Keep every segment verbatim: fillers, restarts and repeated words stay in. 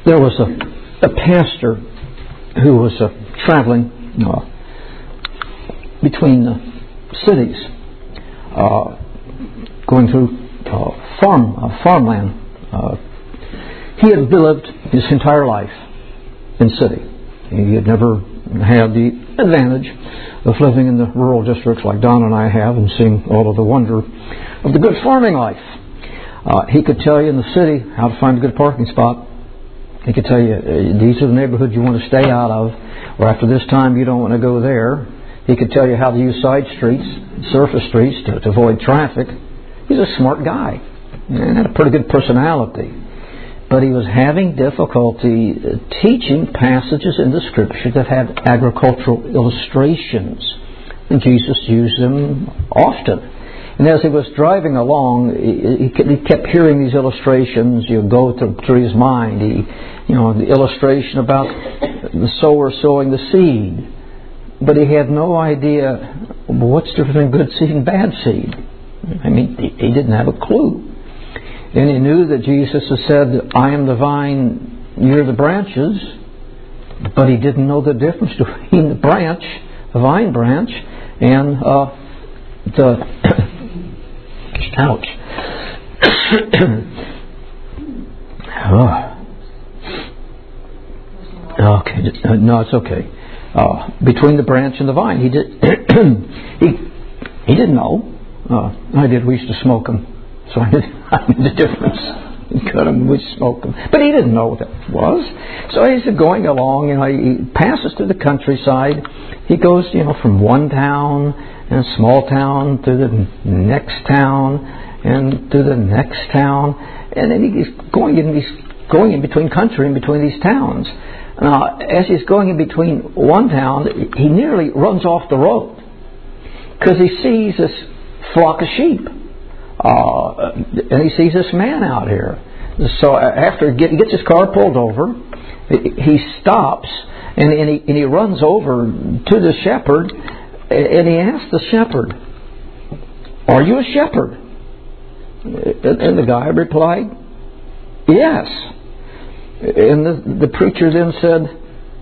There was a, a pastor who was uh, traveling uh, between the cities, uh, going through uh, farm uh, farmland. Uh, he had lived his entire life in city. He had never had the advantage of living in the rural districts like Don and I have and seeing all of the wonder of the good farming life. Uh, he could tell you in the city how to find a good parking spot. He could tell you uh, these are the neighborhoods you want to stay out of, or after this time you don't want to go there. He could tell you how to use side streets, surface streets to, to avoid traffic. He's a smart guy and had a pretty good personality. But he was having difficulty teaching passages in the Scripture that had agricultural illustrations. And Jesus used them often. And as he was driving along, he kept hearing these illustrations. You go through his mind. He, you know, the illustration about the sower sowing the seed. But he had no idea what's the difference between good seed and bad seed. I mean, he didn't have a clue. And he knew that Jesus had said, I am the vine, you're the branches. But he didn't know the difference between the branch, the vine branch, and uh, the... ouch. oh. Okay, no, it's okay. Uh, between the branch and the vine, he did. he he didn't know. Uh, I did. We used to smoke them. So I knew, I knew the difference. You cut them, we smoke them. But he didn't know what that was. So he's going along, you know, he passes through the countryside. He goes, you know, from one town and a small town to the next town and to the next town. And then he's going in, he's going in between country and between these towns. Now, as he's going in between one town, he nearly runs off the road because he sees this flock of sheep. Uh, and he sees this man out here. So after he gets his car pulled over, he stops and, and, he, and he runs over to the shepherd and he asks the shepherd, are you a shepherd? And the guy replied, yes. And the, the preacher then said,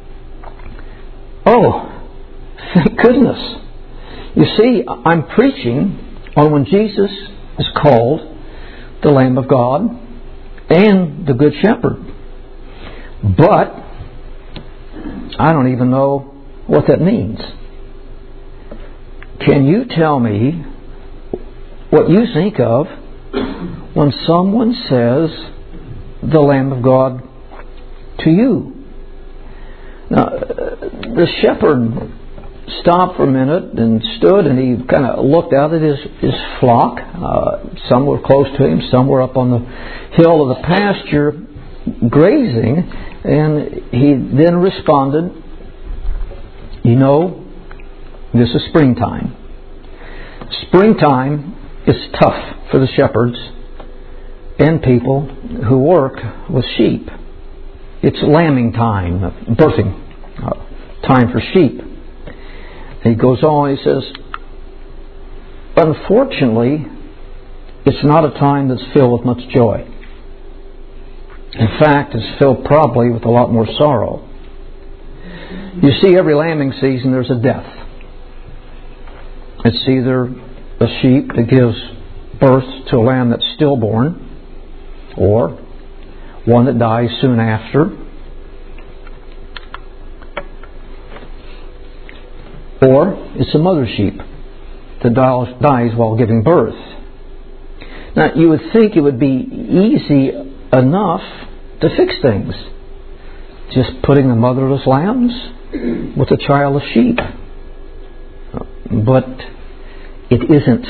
oh, thank goodness. You see, I'm preaching on when Jesus is called the Lamb of God and the Good Shepherd. But I don't even know what that means. Can you tell me what you think of when someone says the Lamb of God to you? Now, the shepherd stopped for a minute and stood and he kind of looked out at his, his flock. Uh, some were close to him, some were up on the hill of the pasture grazing, and he then responded, you know, this is springtime. Springtime is tough for the shepherds and people who work with sheep. It's lambing time, birthing uh, time for sheep. He goes on, he says, unfortunately, it's not a time that's filled with much joy. In fact, it's filled probably with a lot more sorrow. You see, every lambing season there's a death. It's either a sheep that gives birth to a lamb that's stillborn, or one that dies soon after, or it's a mother sheep that dies while giving birth. Now, you would think it would be easy enough to fix things. Just putting the motherless lambs with a childless sheep. But it isn't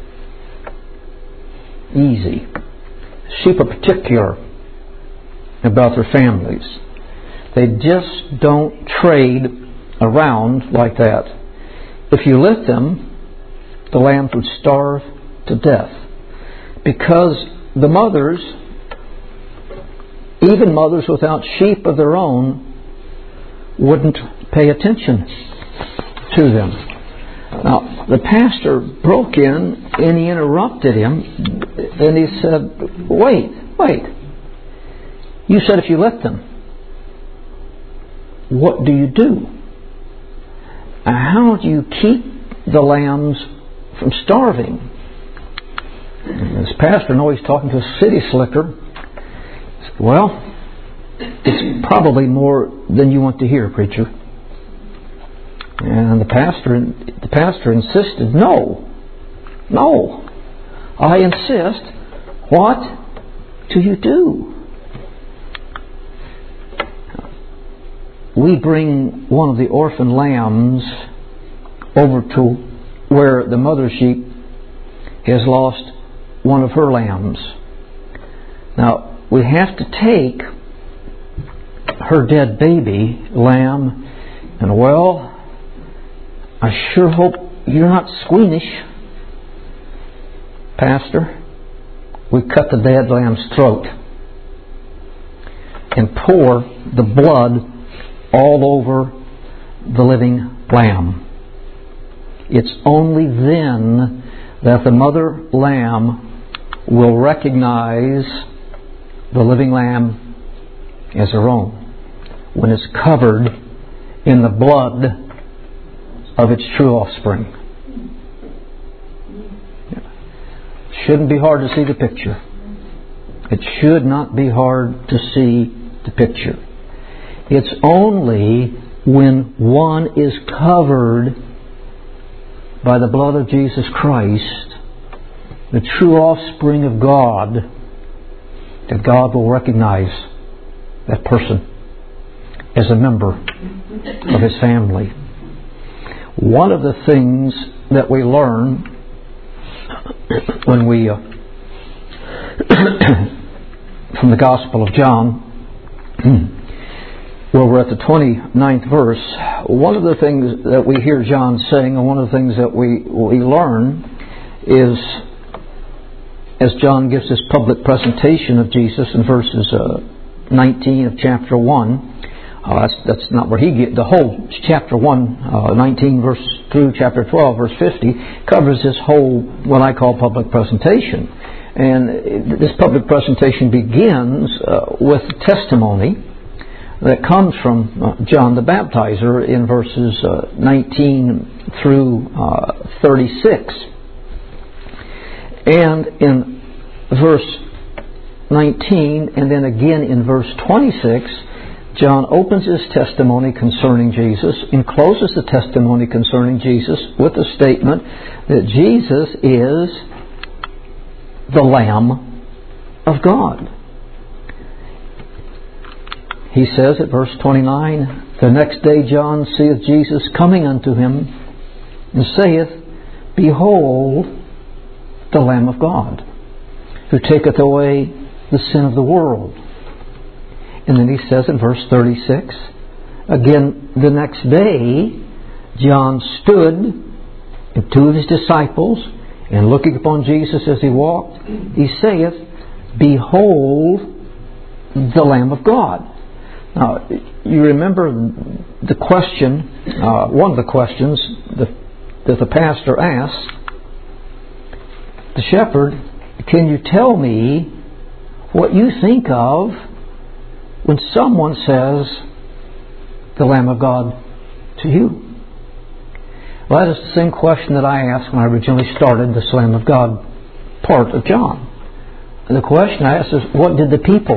easy. Sheep are particular about their families. They just don't trade around like that. If you let them, the lambs would starve to death. Because the mothers, even mothers without sheep of their own, wouldn't pay attention to them. Now, the pastor broke in and he interrupted him and he said, wait, wait. You said if you let them. what do you do? How do you keep the lambs from starving? And this pastor, know he's talking to a city slicker. Well, it's probably more than you want to hear, preacher. And the pastor, the pastor insisted, no, no, I insist. What do you do? We bring one of the orphan lambs over to where the mother sheep has lost one of her lambs. Now, we have to take her dead baby lamb, and well, I sure hope you're not squeamish, Pastor. We cut the dead lamb's throat and pour the blood all over the living lamb. It's only then that the mother lamb will recognize the living lamb as her own, when it's covered in the blood of its true offspring. Shouldn't be hard to see the picture. It should not be hard to see the picture. It's only when one is covered by the blood of Jesus Christ, the true offspring of God, that God will recognize that person as a member of His family. One of the things that we learn when we, uh, from the Gospel of John, where we're at the twenty-ninth verse, one of the things that we hear John saying, and one of the things that we, we learn is, as John gives his public presentation of Jesus in verses uh, nineteen of chapter one, Uh, that's, that's not where he get the whole chapter one, uh, nineteen verse through chapter twelve, verse fifty, covers this whole what I call public presentation. And this public presentation begins uh, with testimony that comes from uh, John the Baptizer in verses uh, nineteen through uh, thirty-six. And in verse nineteen, and then again in verse twenty-six, John opens his testimony concerning Jesus and closes the testimony concerning Jesus with the statement that Jesus is the Lamb of God. He says at verse twenty-nine, "The next day John seeth Jesus coming unto him, and saith, Behold, the Lamb of God, who taketh away the sin of the world." And then he says in verse thirty-six, again, the next day, John stood, and two of his disciples, and looking upon Jesus as he walked, he saith, Behold, the Lamb of God. Now, you remember the question, uh, one of the questions that, that the pastor asked the shepherd, can you tell me what you think of when someone says the Lamb of God to you? Well, that is the same question that I asked when I originally started this Lamb of God part of John. And the question I asked is, what did the people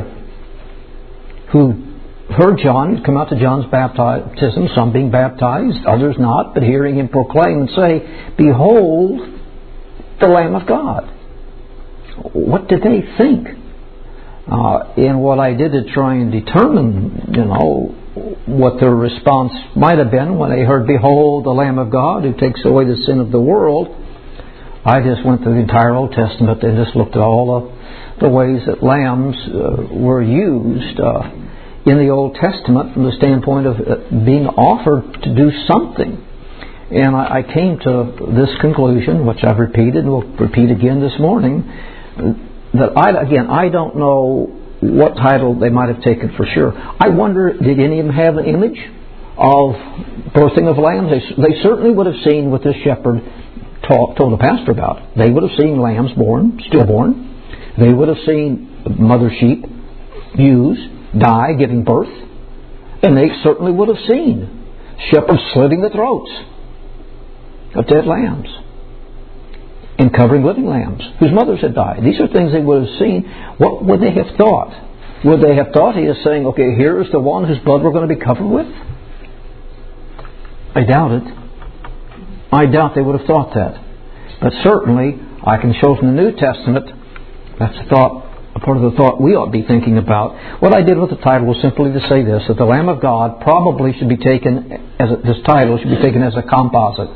who heard John come out to John's baptism, some being baptized, others not, but hearing him proclaim and say, Behold, the Lamb of God? What did they think? Uh, and what I did to try and determine, you know, what their response might have been when they heard, Behold, the Lamb of God who takes away the sin of the world, I just went through the entire Old Testament and just looked at all the, the ways that lambs uh, were used uh, in the Old Testament from the standpoint of uh, being offered to do something. And I, I came to this conclusion, which I've repeated and will repeat again this morning, that I, again, I don't know what title they might have taken for sure. I wonder, did any of them have an image of birthing of lambs? They, they certainly would have seen what this shepherd taught, told the pastor about. They would have seen lambs born, stillborn. They would have seen mother sheep ewes, die, giving birth. And they certainly would have seen shepherds slitting the throats of dead lambs and covering living lambs whose mothers had died. These are things they would have seen. What would they have thought? Would they have thought he is saying, okay, here is the one whose blood we're going to be covered with? I doubt it. I doubt they would have thought that. But certainly, I can show from the New Testament, that's a thought, a part of the thought we ought to be thinking about. What I did with the title was simply to say this, that the Lamb of God probably should be taken, as a, this title should be taken as a composite.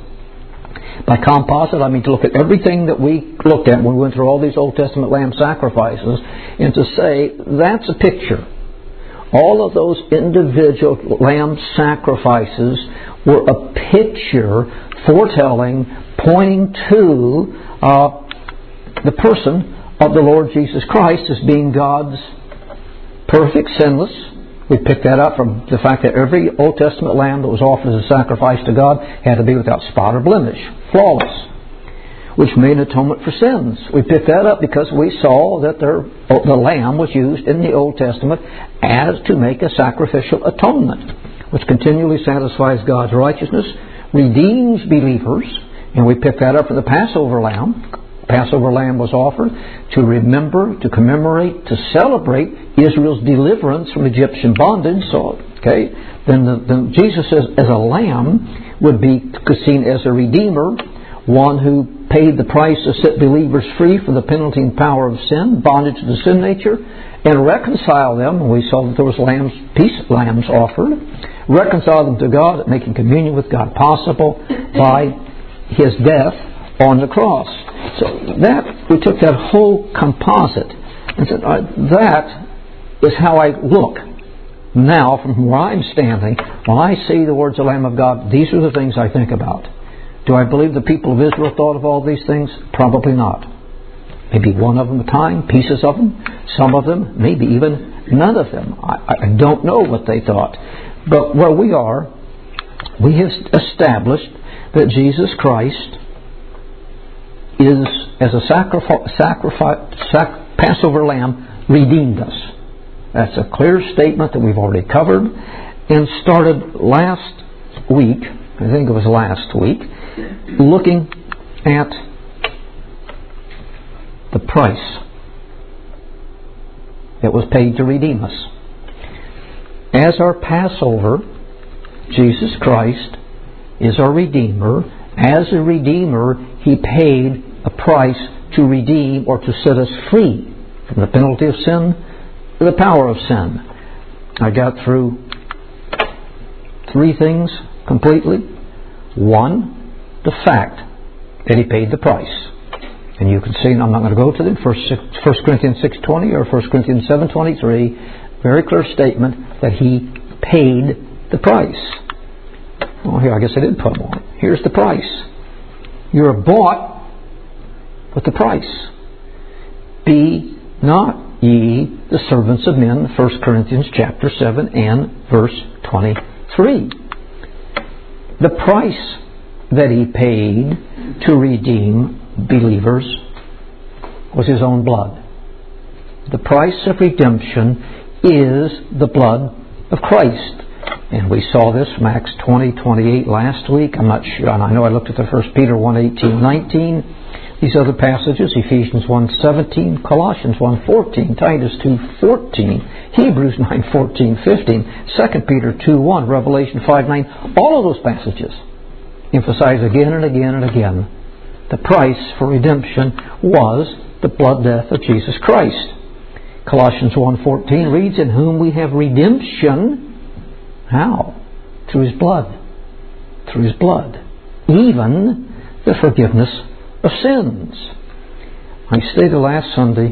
By composite, I mean to look at everything that we looked at when we went through all these Old Testament lamb sacrifices, and to say, that's a picture. All of those individual lamb sacrifices were a picture, foretelling, pointing to uh, the person of the Lord Jesus Christ as being God's perfect, sinless. We picked that up from the fact that every Old Testament lamb that was offered as a sacrifice to God had to be without spot or blemish, flawless, which made an atonement for sins. We picked that up because we saw that there, the lamb was used in the Old Testament as to make a sacrificial atonement, which continually satisfies God's righteousness, redeems believers, and we picked that up from the Passover lamb. Passover lamb was offered to remember, to commemorate, to celebrate Israel's deliverance from Egyptian bondage. So, okay, then, the, then Jesus as, as a lamb would be seen as a redeemer, one who paid the price to set believers free from the penalty and power of sin, bondage to the sin nature, and reconcile them. We saw that there was lambs, peace lambs offered. Reconcile them to God, making communion with God possible by His death on the cross. So that, we took that whole composite and said, uh, that is how I look now from where I'm standing. When I see the words of the Lamb of God, these are the things I think about. Do I believe the people of Israel thought of all these things? Probably not. Maybe one of them at a time, pieces of them, some of them, maybe even none of them. I, I don't know what they thought. But where we are, we have established that Jesus Christ is, as a sacrifice, sacrifice, sac, Passover lamb, redeemed us. That's a clear statement that we've already covered and started last week, I think it was last week, looking at the price that was paid to redeem us. As our Passover, Jesus Christ is our Redeemer. As a Redeemer, He paid a price to redeem or to set us free from the penalty of sin, the power of sin. I got through three things completely. One, the fact that He paid the price. And you can see, and I'm not going to go to them, First Corinthians six twenty or First Corinthians seven twenty-three, very clear statement that He paid the price. Well, here, I guess I did put one. Here's the price. You are bought with the price. Be not ye the servants of men, First Corinthians chapter seven and verse twenty-three. The price that He paid to redeem believers was His own blood. The price of redemption is the blood of Christ. And we saw this from Acts twenty twenty-eight last week. I'm not sure, and I know I looked at the First Peter one eighteen nineteen. These other passages, Ephesians one seventeen, Colossians one fourteen, Titus two fourteen, Hebrews nine fourteen fifteen, Second Peter two one, Revelation five nine. All of those passages emphasize again and again and again the price for redemption was the blood death of Jesus Christ. Colossians one fourteen reads, in whom we have redemption. How? Through His blood. Through His blood. Even the forgiveness of sins. I stated last Sunday,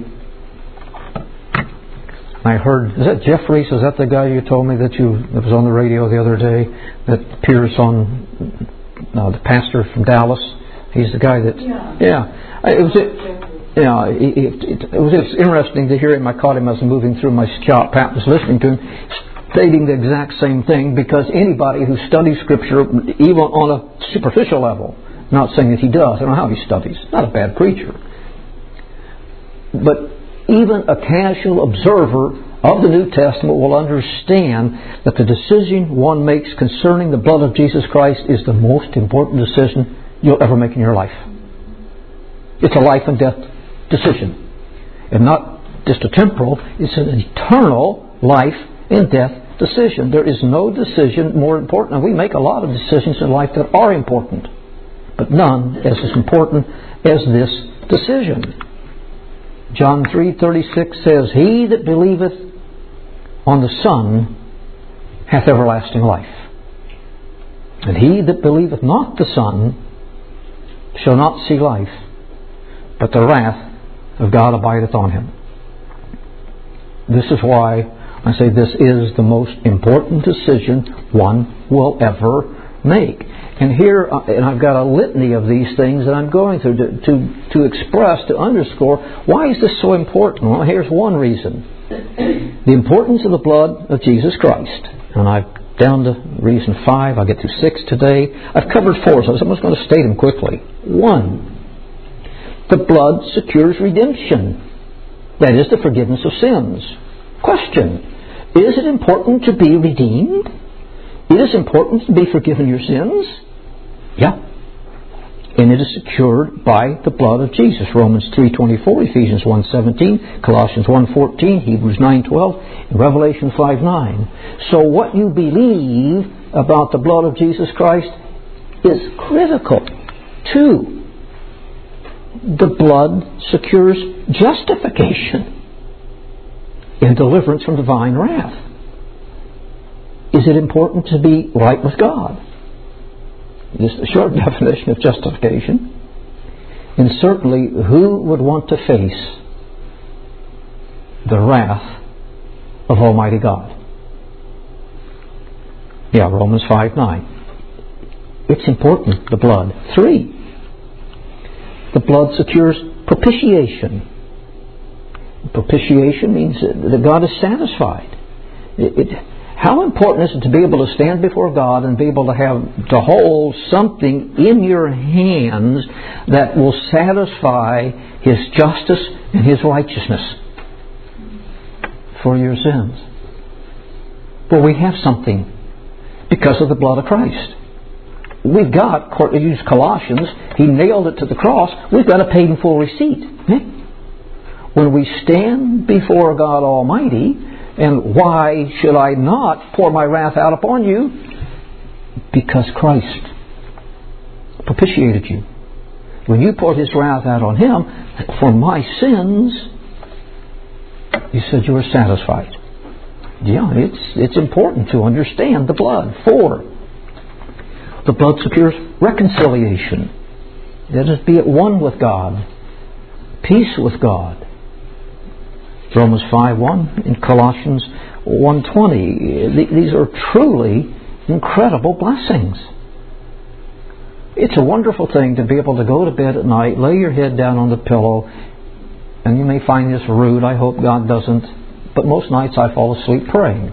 I heard, is that Jeff Reese? Is that the guy you told me that you that was on the radio the other day that appears on uh, the pastor from Dallas? He's the guy that, yeah. yeah it was it. Yeah, it, it, it, it was it's interesting to hear him. I caught him as moving through my shop. Pat was listening to him, stating the exact same thing, because anybody who studies Scripture, even on a superficial level, not saying that he does, I don't know how he studies, not a bad preacher, but even a casual observer of the New Testament will understand that the decision one makes concerning the blood of Jesus Christ is the most important decision you'll ever make in your life. It's a life and death decision. And not just a temporal, it's an eternal life and death decision. There is no decision more important. And we make a lot of decisions in life that are important, but none as important as this decision. John three thirty-six says, He that believeth on the Son hath everlasting life. And he that believeth not the Son shall not see life, but the wrath of God abideth on him. This is why I say this is the most important decision one will ever make. And here, and I've got a litany of these things that I'm going through to, to, to express, to underscore, why is this so important? Well, here's one reason. The importance of the blood of Jesus Christ. And I've down to reason five. I'll get to six today. I've covered four, so I'm just going to state them quickly. One, the blood secures redemption. That is, the forgiveness of sins. Question, is it important to be redeemed? It is important to be forgiven your sins? Yeah. And it is secured by the blood of Jesus. Romans three twenty-four, Ephesians one seventeen, Colossians one fourteen, Hebrews nine twelve, and Revelation five nine. So what you believe about the blood of Jesus Christ is critical. Two, the blood secures justification and deliverance from divine wrath. Is it important to be right with God? This is the short definition of justification. And certainly, who would want to face the wrath of Almighty God? Yeah, Romans five nine. It's important, the blood. Three, the blood secures propitiation. Propitiation means that God is satisfied. It, it, how important is it to be able to stand before God and be able to have to hold something in your hands that will satisfy His justice and His righteousness for your sins? Well, we have something because of the blood of Christ. We've got, to use Colossians, He nailed it to the cross. We've got a paid in full receipt. When we stand before God Almighty, and why should I not pour my wrath out upon you? Because Christ propitiated you. When you poured His wrath out on Him for my sins, He said you were satisfied. Yeah, it's it's important to understand the blood. Four, the blood secures reconciliation. That is, be at one with God, peace with God. Romans five one and Colossians one twenty. These are truly incredible blessings. It's a wonderful thing to be able to go to bed at night, lay your head down on the pillow, and you may find this rude. I hope God doesn't. But most nights I fall asleep praying.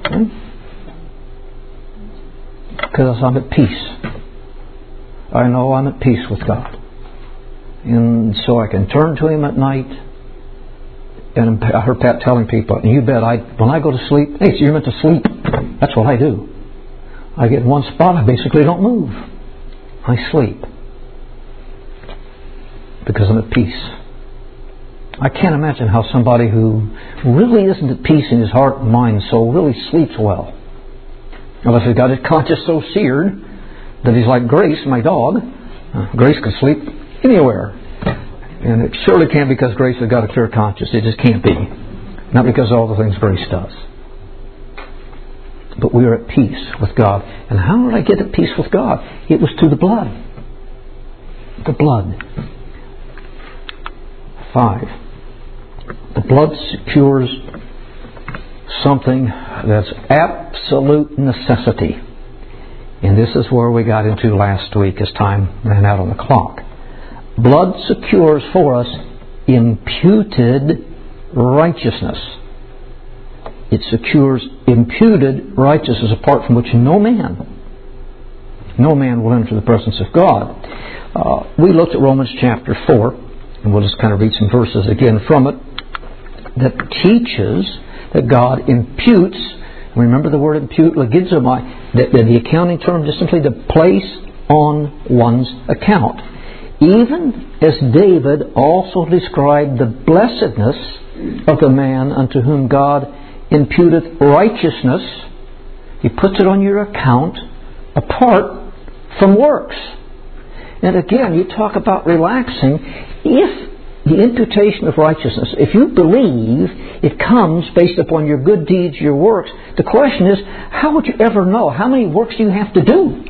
Because I'm at peace. I know I'm at peace with God. And so I can turn to Him at night. And I heard Pat telling people, and you bet, I when I go to sleep, hey, so you're meant to sleep. That's what I do. I get in one spot, I basically don't move. I sleep. Because I'm at peace. I can't imagine how somebody who really isn't at peace in his heart and mind so really sleeps well. Unless he's got his conscience so seared that he's like Grace, my dog. Uh, Grace can sleep anywhere. And it surely can't be because Grace has got a clear conscience. It just can't be. Not because of all the things Grace does. But we are at peace with God. And how did I get at peace with God? It was through the blood. The blood. Five. The blood secures something that's absolute necessity. And this is where we got into last week as time ran out on the clock. Blood secures for us imputed righteousness. It secures imputed righteousness apart from which no man, no man will enter the presence of God. Uh, we looked at Romans chapter four, and we'll just kind of read some verses again from it, that teaches that God imputes. Remember the word impute, legizomai, the, the, the accounting term is simply to place on one's account. Even as David also described the blessedness of the man unto whom God imputeth righteousness, He puts it on your account apart from works. And again, you talk about relaxing. If the imputation of righteousness, if you believe it comes based upon your good deeds, your works, the question is, how would you ever know? How many works do you have to do?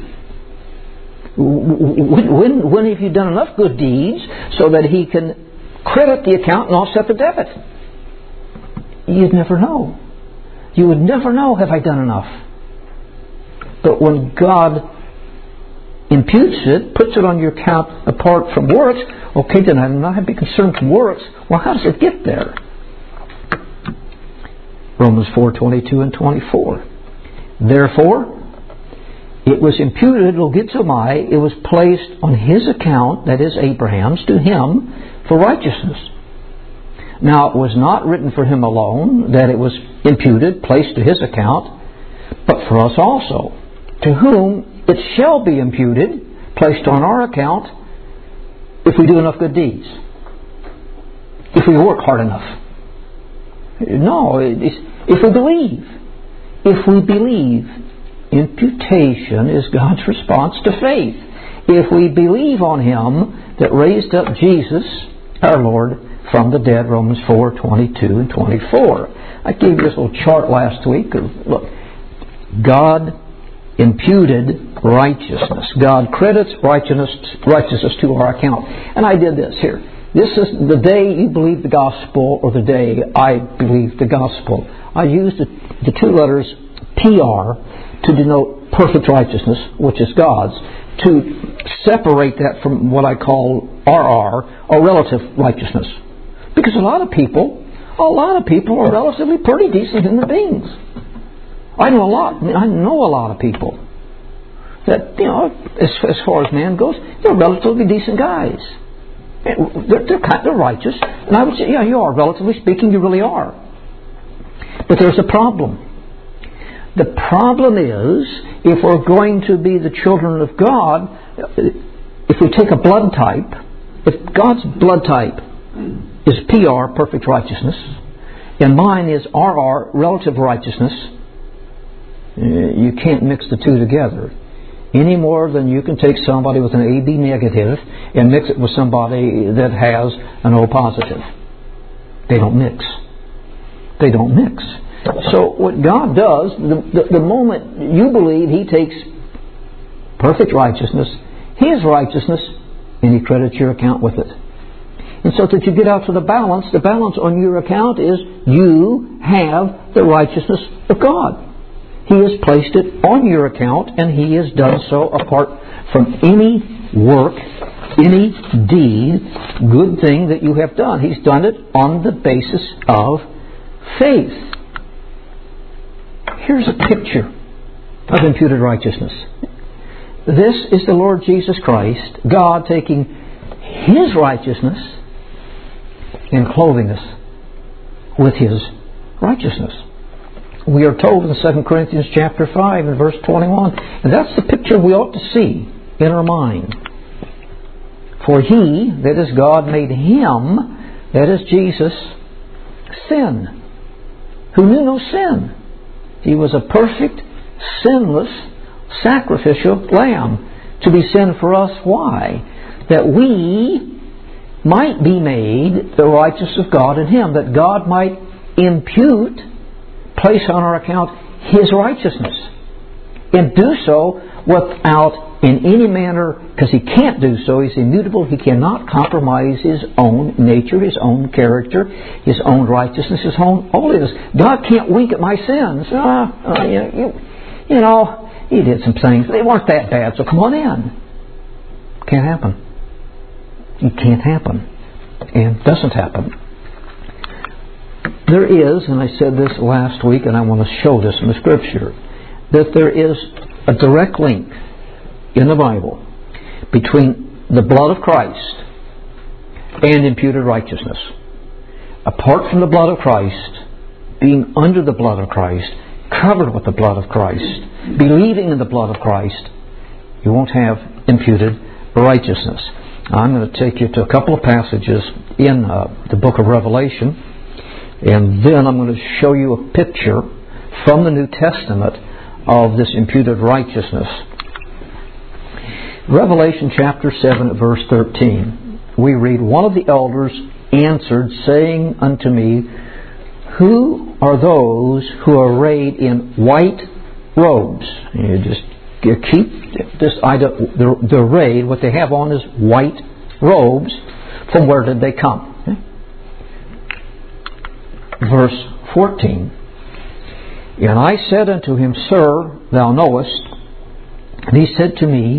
When, when, when have you done enough good deeds so that He can credit the account and offset the debit? You'd never know. You would never know, have I done enough? But when God imputes it, puts it on your account apart from works, okay, then I'm not have to be concerned with works. Well, how does it get there? Romans four twenty-two and twenty-four. Therefore, it was imputed, logizomai, it was placed on his account, that is Abraham's, to him for righteousness. Now, it was not written for him alone that it was imputed, placed to his account, but for us also, to whom it shall be imputed, placed on our account, if we do enough good deeds. If we work hard enough. No, it's, if we believe. If we believe. Imputation is God's response to faith. If we believe on Him that raised up Jesus, our Lord, from the dead, Romans four twenty-two and twenty-four. I gave you this little chart last week. Look, God imputed righteousness. God credits righteousness, righteousness to our account. And I did this here. This is the day you believe the gospel, or the day I believe the gospel. I used the, the two letters P R to denote perfect righteousness, which is God's, to separate that from what I call R R, or relative righteousness. Because a lot of people, a lot of people are relatively pretty decent human beings. I know a lot. I know a lot of people that, you know, as, as far as man goes, they're relatively decent guys. They're, they're kind of righteous. And I would say, yeah, you are. Relatively speaking, you really are. But there's a problem. The problem is, if we're going to be the children of God, if we take a blood type, if God's blood type is P R, perfect righteousness, and mine is R R, relative righteousness, you can't mix the two together. Any more than you can take somebody with an A B negative and mix it with somebody that has an O positive. They don't mix. They don't mix. So what God does, the, the, the moment you believe, He takes perfect righteousness, His righteousness, and He credits your account with it. And so that you get out to the balance, the balance on your account is you have the righteousness of God. He has placed it on your account, and He has done so apart from any work, any deed, good thing that you have done. He's done it on the basis of faith. Here's a picture of imputed righteousness. This is the Lord Jesus Christ, God taking His righteousness and clothing us with His righteousness. We are told in Second Corinthians chapter five and verse twenty-one, and that's the picture we ought to see in our mind. For He, that is God, made Him, that is Jesus, sin, who knew no sin. He was a perfect, sinless, sacrificial lamb to be sin for us. Why? That we might be made the righteousness of God in Him, that God might impute, place on our account His righteousness, and do so without in any manner, because He can't do so, He's immutable, He cannot compromise His own nature, His own character, His own righteousness, His own holiness. God can't wink at my sins. Uh, uh, you, you, you know, He did some things, they weren't that bad, so come on in. Can't happen. It can't happen. And doesn't happen. There is, and I said this last week, and I want to show this in the Scripture, that there is a direct link in the Bible between the blood of Christ and imputed righteousness. Apart from the blood of Christ, being under the blood of Christ, covered with the blood of Christ, believing in the blood of Christ, you won't have imputed righteousness. I'm going to take you to a couple of passages in uh, the book of Revelation, and then I'm going to show you a picture from the New Testament of this imputed righteousness. Revelation chapter seven, verse thirteen. We read, "One of the elders answered, saying unto me, Who are those who are arrayed in white robes?" And you just you keep this item, the, the arrayed, what they have on is white robes. From where did they come? Okay. Verse fourteen. "And I said unto him, Sir, thou knowest. And he said to me,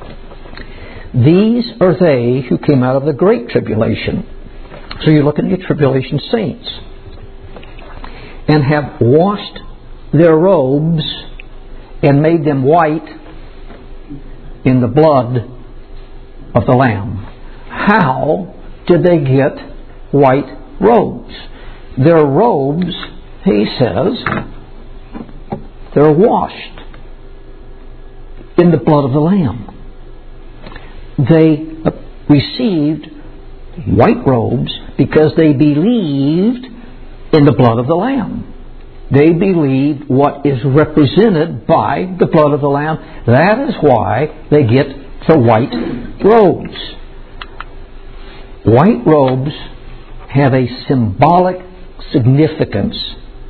These are they who came out of the great tribulation." So you're looking at your tribulation saints. "And have washed their robes and made them white in the blood of the Lamb." How did they get white robes? Their robes, he says, they're washed in the blood of the Lamb. They received white robes because they believed in the blood of the Lamb. They believed what is represented by the blood of the Lamb. That is why they get the white robes. White robes have a symbolic significance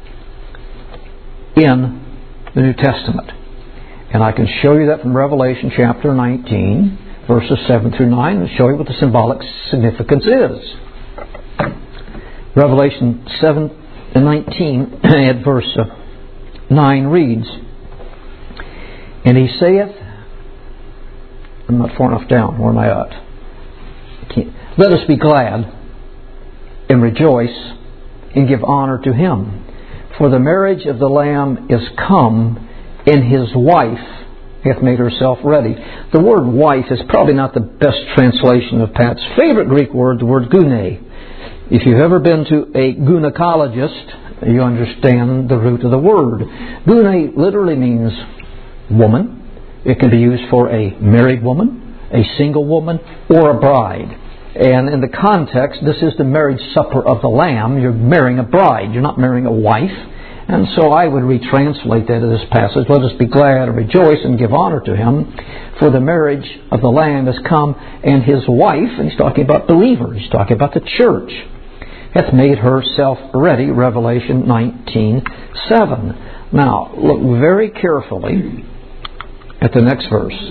in the New Testament. And I can show you that from Revelation chapter nineteen, verses seven through nine, and show you what the symbolic significance is. Revelation seven and nineteen at verse nine reads, "And he saith," I'm not far enough down, where am I at? I can't. "Let us be glad and rejoice and give honor to him. For the marriage of the Lamb is come, and his wife hath made herself ready." The word wife is probably not the best translation of Pat's favorite Greek word, the word gune. If you've ever been to a gynecologist, you understand the root of the word. Gune literally means woman. It can be used for a married woman, a single woman, or a bride. And in the context, this is the marriage supper of the Lamb. You're marrying a bride. You're not marrying a wife. And so I would retranslate that in this passage. "Let us be glad and rejoice and give honor to him. For the marriage of the Lamb is come, and his wife," and he's talking about believers, he's talking about the church, "hath made herself ready." Revelation nineteen seven. Now, look very carefully at the next verse.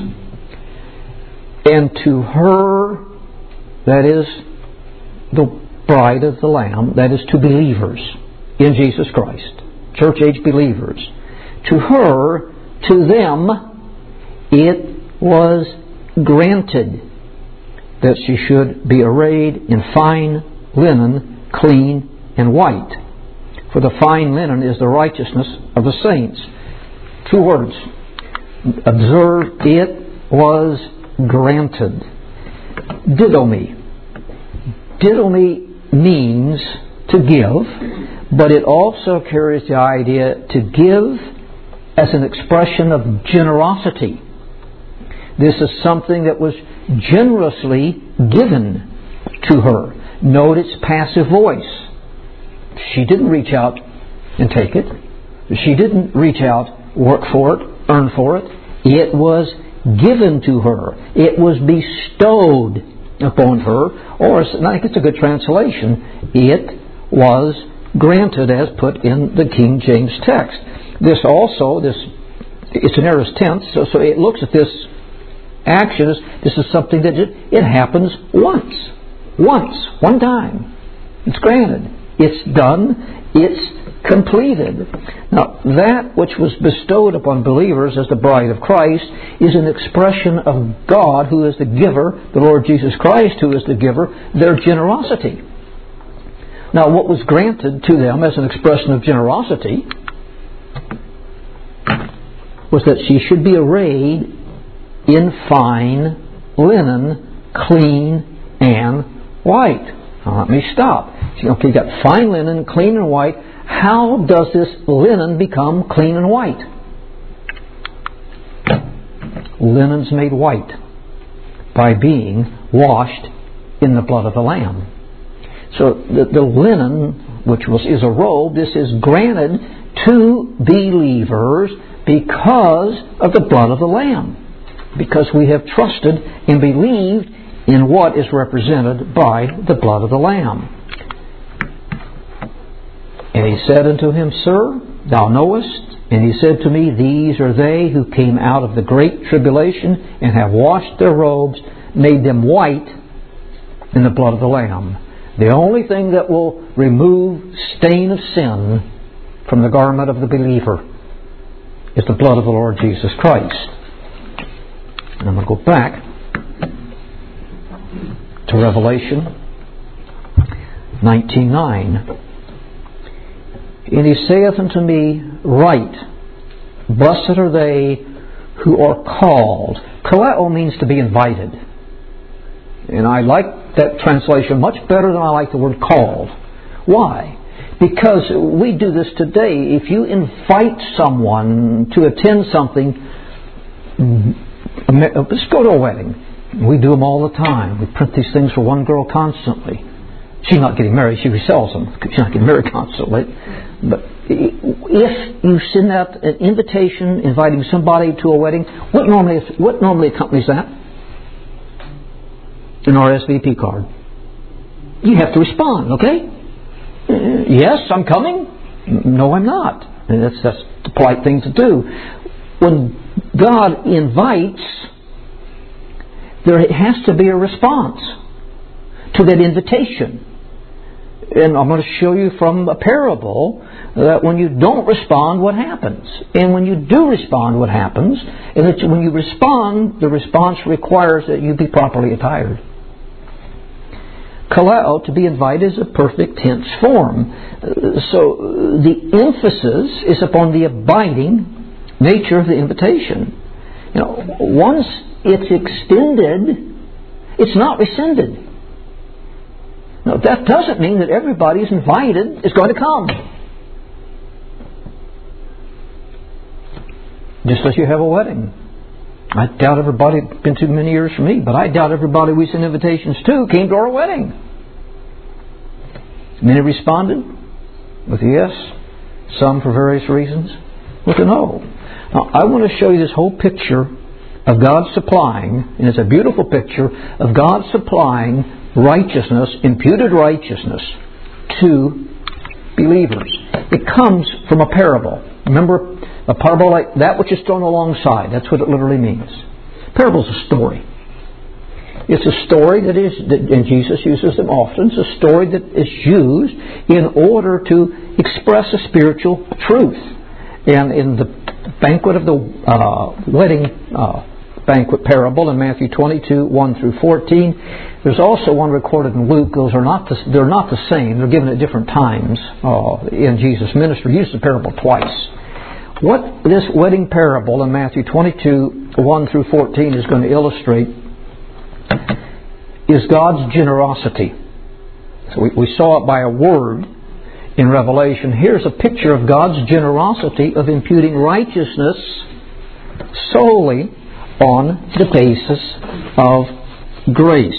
"And to her," that is the bride of the Lamb, that is to believers in Jesus Christ, church-age believers, "to her, to them, it was granted that she should be arrayed in fine linen, clean and white. For the fine linen is the righteousness of the saints." Two words. Observe, it was granted. Didomi. Didomi means to give, but it also carries the idea to give as an expression of generosity. This is something that was generously given to her. Note its passive voice. She didn't reach out and take it. She didn't reach out, work for it, earn for it. It was given to her. It was bestowed upon her, or I think it's a good translation, it was granted, as put in the King James text. This also, this it's an aorist tense, so, so it looks at this action as this is something that it, it happens once. Once. One time. It's granted. It's done. It's completed. Now, that which was bestowed upon believers as the bride of Christ is an expression of God, who is the giver, the Lord Jesus Christ, who is the giver, their generosity. Now, what was granted to them as an expression of generosity was that she should be arrayed in fine linen, clean and white. Now, let me stop. Okay, you got fine linen, clean and white. How does this linen become clean and white? Linen's made white by being washed in the blood of the Lamb. So the, the linen, which was is a robe, this is granted to believers because of the blood of the Lamb. Because we have trusted and believed in what is represented by the blood of the Lamb. And he said unto him, Sir, thou knowest. And he said to me, These are they who came out of the great tribulation and have washed their robes, made them white in the blood of the Lamb. The only thing that will remove stain of sin from the garment of the believer is the blood of the Lord Jesus Christ. And I'm going to go back to Revelation nineteen nine. And he saith unto me, Write, blessed are they who are called. Kaleo means to be invited. And I like that translation much better than I like the word called. Why? Because we do this today. If you invite someone to attend something, let's go to a wedding. We do them all the time. We print these things for one girl constantly. She's not getting married, she resells them. She's not getting married constantly. But if you send out an invitation inviting somebody to a wedding, what normally what normally accompanies that? An R S V P card. You have to respond, okay? Yes, I'm coming. No, I'm not. And that's, that's the polite thing to do. When God invites, there has to be a response to that invitation. And I'm going to show you from a parable that when you don't respond, what happens? And when you do respond, what happens? And that when you respond, the response requires that you be properly attired. Kaleo, to be invited, is a perfect tense form. So the emphasis is upon the abiding nature of the invitation. You know, once it's extended, it's not rescinded. Now, that doesn't mean that everybody who's invited is going to come. Just as you have a wedding. I doubt everybody, it's been too many years for me, but I doubt everybody we sent invitations to came to our wedding. Many responded with a yes, some for various reasons with a no. Now, I want to show you this whole picture of God supplying, and it's a beautiful picture of God supplying righteousness, imputed righteousness to believers. It comes from a parable. Remember, a parable like that which is thrown alongside. That's what it literally means. Parable is a story. It's a story that is, and Jesus uses them often, it's a story that is used in order to express a spiritual truth. And in the banquet of the uh, wedding uh, banquet parable in Matthew twenty-two, one through fourteen, there's also one recorded in Luke. Those are not the, they're not the same. They're given at different times uh, in Jesus' ministry. He used the parable twice. What this wedding parable in Matthew twenty-two, one through fourteen is going to illustrate is God's generosity. So we, we saw it by a word in Revelation. Here's a picture of God's generosity of imputing righteousness solely on the basis of grace.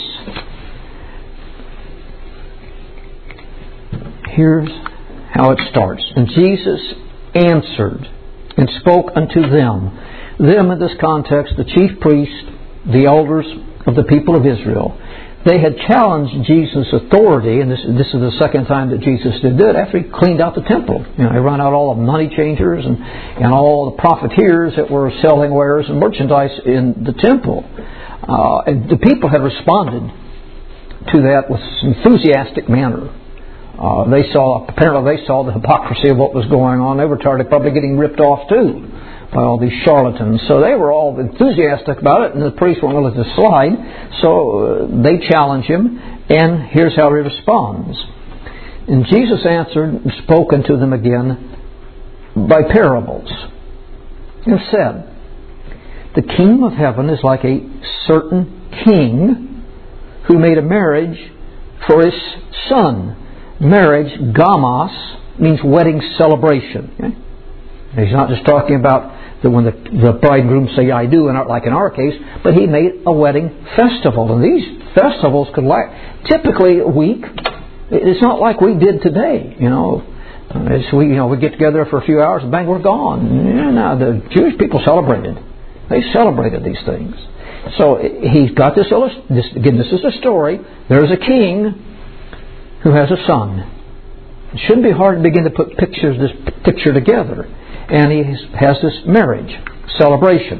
Here's how it starts. And Jesus answered and spoke unto them. Them, in this context, the chief priests, the elders of the people of Israel. They had challenged Jesus' authority, and this, this is the second time that Jesus did that, after he cleaned out the temple. You know, he ran out all the money changers and, and all the profiteers that were selling wares and merchandise in the temple. Uh, and the people had responded to that with enthusiastic manner. Uh, they saw, apparently they saw the hypocrisy of what was going on. They were tired of probably getting ripped off too by all these charlatans. So they were all enthusiastic about it, and the priests weren't willing to slide. So uh, they challenge him, and here's how he responds. And Jesus answered and spoke unto them again by parables, and said, The kingdom of heaven is like a certain king who made a marriage for his son. Marriage, gamos, means wedding celebration. Okay? He's not just talking about the, when the, the bridegroom say I do, and like in our case, but he made a wedding festival. And these festivals could last typically a week. It's not like we did today, you know. It's we, you know, we get together for a few hours and bang, we're gone. Yeah, no, the Jewish people celebrated. They celebrated these things. So he's got this, this again, this is a story. There's a king who has a son. It shouldn't be hard to begin to put pictures, this picture together. And he has this marriage celebration.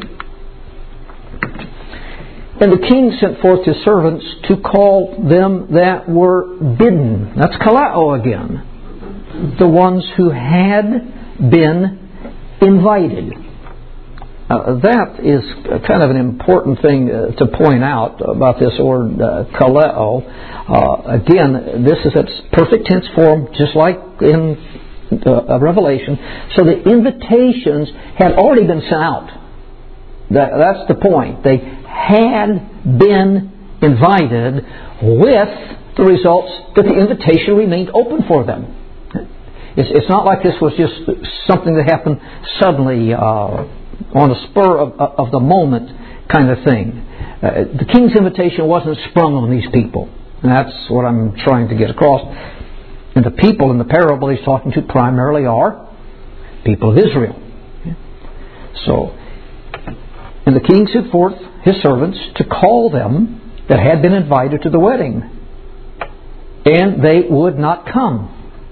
And the king sent forth his servants to call them that were bidden. That's kaleo again. The ones who had been invited. Uh, that is kind of an important thing uh, to point out about this word uh, kaleo. Uh, again, this is its perfect tense form, just like in uh, Revelation. So the invitations had already been sent out. That, that's the point. They had been invited with the results that the invitation remained open for them. It's, it's not like this was just something that happened suddenly uh, on the spur of, of the moment kind of thing. Uh, the king's invitation wasn't sprung on these people. And that's what I'm trying to get across. And the people in the parable he's talking to primarily are people of Israel. So, and the king sent forth his servants to call them that had been invited to the wedding. And they would not come.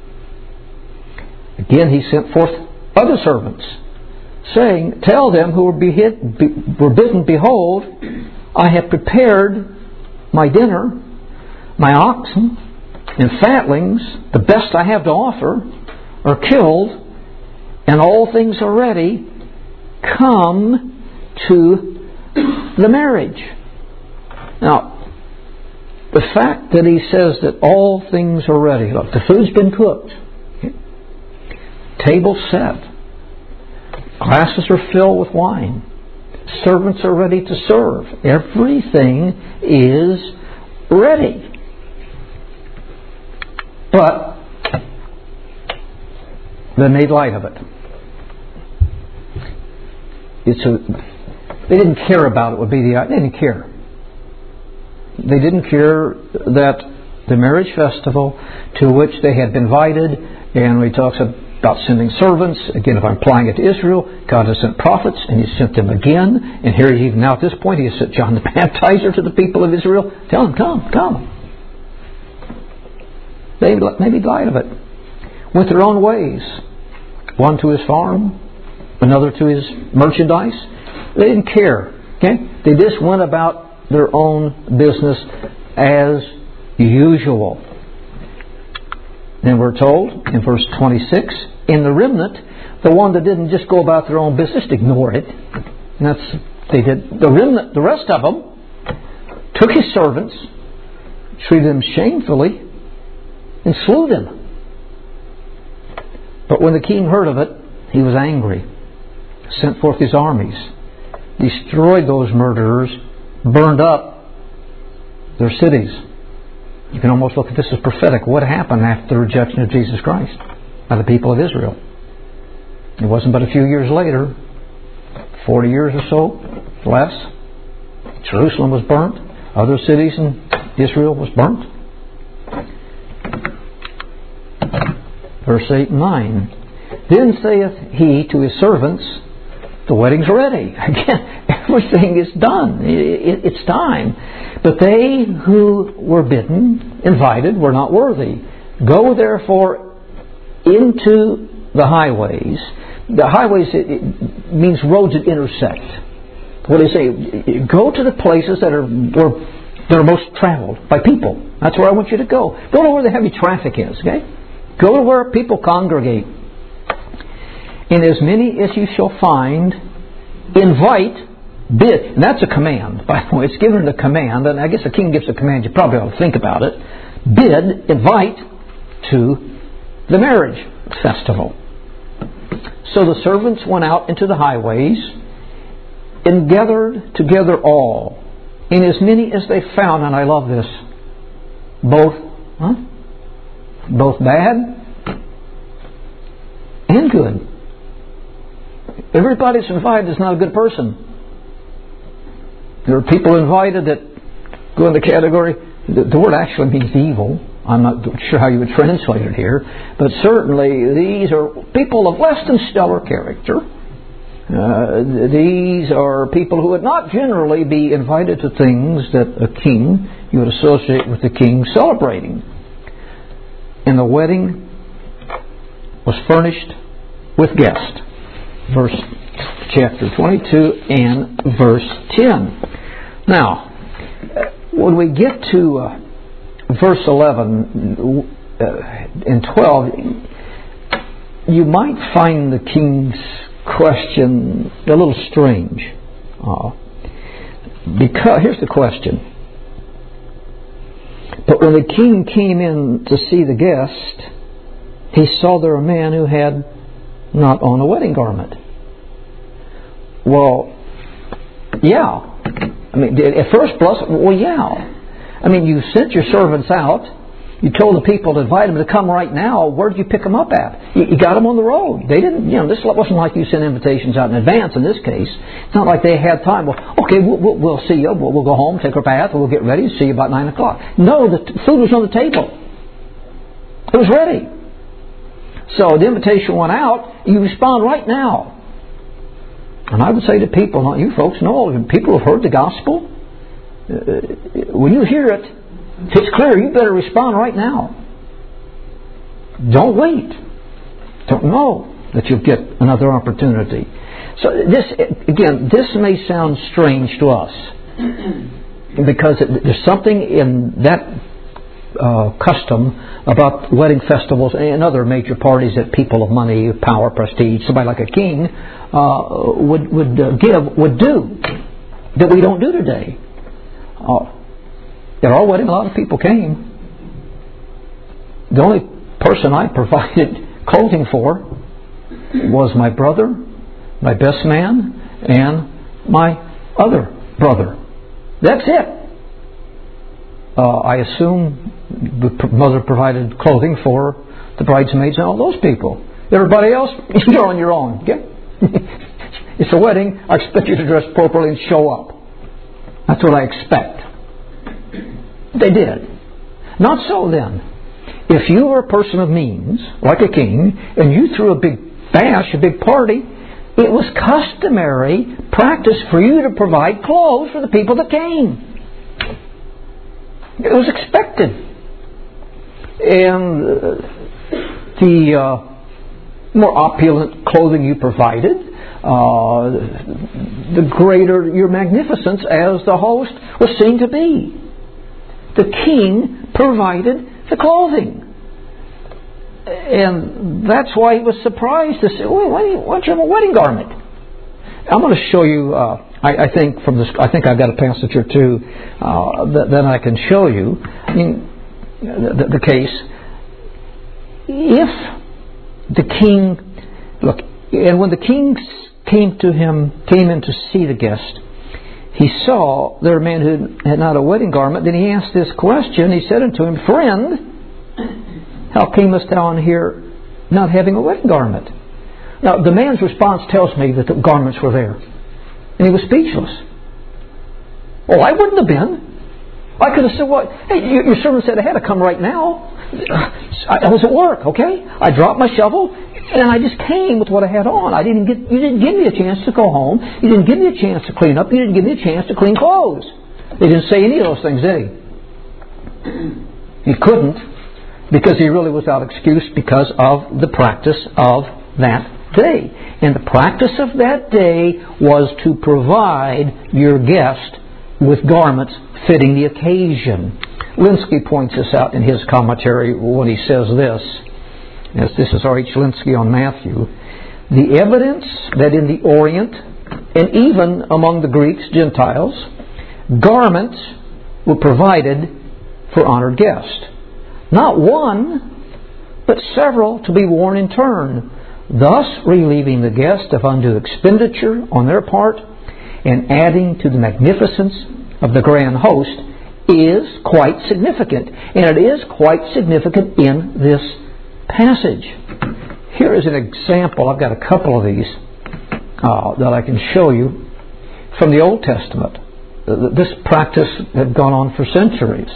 Again, he sent forth other servants, saying, tell them who were, behid, be, were bidden, behold, I have prepared my dinner, my oxen and fatlings, the best I have to offer, are killed, and all things are ready. Come to the marriage. Now, the fact that he says that all things are ready, look, the food's been cooked, table set, glasses are filled with wine, servants are ready to serve, everything is ready. But they made light of it. It's a, they didn't care about it would be the they didn't care. They didn't care that the marriage festival to which they had been invited, and he talks about sending servants. Again, if I'm applying it to Israel, God has sent prophets, and He sent them again. And here, even now at this point, He has sent John the Baptizer to the people of Israel. Tell them, come, come. They made light of it. Went their own ways. One to his farm, another to his merchandise. They didn't care. Okay? They just went about their own business as usual. Then we're told in verse twenty-six, in the remnant, the one that didn't just go about their own business, ignored it. And that's they did. The remnant, the rest of them, took his servants, treated them shamefully, and slew them. But when the king heard of it, he was angry, sent forth his armies, destroyed those murderers, burned up their cities. You can almost look at this as prophetic. What happened after the rejection of Jesus Christ by the people of Israel? It wasn't but a few years later, forty years or so, less, Jerusalem was burnt. Other cities in Israel was burnt. Verse eight and nine. Then saith he to his servants, the wedding's ready. Again, everything is done. It's time. But they who were bidden, invited, were not worthy. Go therefore into the highways. The highways it, it means roads that intersect. What do you say? Go to the places that are where, that are most traveled by people. That's where I want you to go. Go to where the heavy traffic is. Okay? Go to where people congregate. And as many as you shall find, invite, bid. And that's a command, by the way. It's given a command. And I guess the king gives a command. You probably ought to think about it. Bid, invite to the marriage festival. So the servants went out into the highways and gathered together all. And as many as they found, and I love this, both Huh? Both bad and good. Everybody that's invited is not a good person. There are people invited that go in the category, the, the word actually means evil. I'm not sure how you would translate it here, but certainly these are people of less than stellar character. Uh, these are people who would not generally be invited to things that a king, you would associate with the king celebrating. And the wedding was furnished with guests. Verse chapter twenty-two and verse ten. Now, when we get to uh, verse eleven uh, and twelve, you might find the king's question a little strange. Uh, because here's the question. But when the king came in to see the guest, he saw there a man who had not on a wedding garment. Well, yeah. I mean, at first blush, well, yeah. I mean, you sent your servants out. You told the people to invite them to come right now. Where did you pick them up at? You, you got them on the road. They didn't, you know, this wasn't like you sent invitations out in advance in this case. It's not like they had time. Well, okay, we'll, we'll, we'll see you. We'll, we'll go home, take our bath, we'll get ready, see you about nine o'clock. No, the food was on the table. It was ready. So the invitation went out. You respond right now. And I would say to people, not you folks, no, people who have heard the gospel, uh, when you hear it, if it's clear, you better respond right now. Don't wait. Don't know that you'll get another opportunity. So this, again, this may sound strange to us because it, there's something in that uh, custom about wedding festivals and other major parties that people of money, power, prestige, somebody like a king uh, would would uh, give, would do that we don't do today. Uh, at our wedding, a lot of people came. The only person I provided clothing for was my brother, my best man, and my other brother. That's it. Uh, I assume the mother provided clothing for the bridesmaids and all those people. Everybody else, you're on your own. Okay? It's a wedding. I expect you to dress appropriately and show up. That's what I expect. They did. Not so then. If you were a person of means, like a king, and you threw a big bash, a big party, it was customary practice for you to provide clothes for the people that came. It was expected. And uh, the uh, more opulent clothing you provided, uh, the greater your magnificence as the host was seen to be. The king provided the clothing. And that's why he was surprised to say, wait, why don't you have a wedding garment? I'm going to show you, uh, I, I think from this, I think I've got a passage or two uh, that then I can show you. I mean, the, the case, if the king, look, and when the king came to him, came in to see the guest, he saw there a man who had not a wedding garment. Then he asked this question. He said unto him, Friend, how camest thou in here not having a wedding garment? Now, the man's response tells me that the garments were there. And he was speechless. Well, I wouldn't have been. I could have said, "What? Hey, your, your servant said I had to come right now. I, I was at work, okay? I dropped my shovel, and I just came with what I had on. I didn't get. You didn't give me a chance to go home. You didn't give me a chance to clean up. You didn't give me a chance to clean clothes." They didn't say any of those things, did he? He couldn't, because he really was without excuse because of the practice of that day. And the practice of that day was to provide your guest with garments fitting the occasion. Linsky points this out in his commentary when he says this, as this is R H Linsky on Matthew, the evidence that in the Orient and even among the Greeks, Gentiles, garments were provided for honored guests. Not one, but several to be worn in turn, thus relieving the guest of undue expenditure on their part and adding to the magnificence of the grand host is quite significant. And it is quite significant in this passage. Here is an example. I've got a couple of these uh, that I can show you from the Old Testament. This practice had gone on for centuries.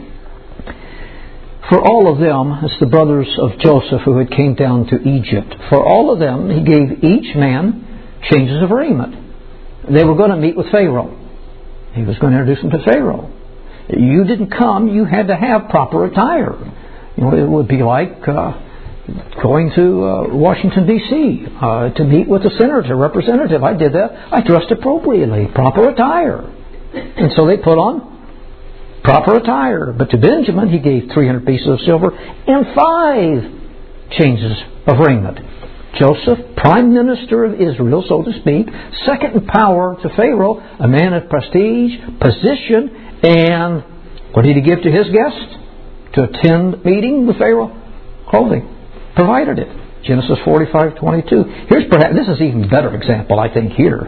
For all of them, it's the brothers of Joseph who had came down to Egypt. For all of them, he gave each man changes of raiment. They were going to meet with Pharaoh. He was going to introduce them to Pharaoh. You didn't come, you had to have proper attire. You know, it would be like uh, going to uh, Washington, D C uh, to meet with a senator, representative. I did that. I dressed appropriately, proper attire. And so they put on proper attire. But to Benjamin, he gave three hundred pieces of silver and five changes of raiment. Joseph, prime minister of Israel, so to speak, second in power to Pharaoh, a man of prestige, position, and what did he give to his guest? To attend meeting with Pharaoh? Clothing. Provided it. Genesis forty-five twenty-two. Here's perhaps, this is an even better example, I think, here.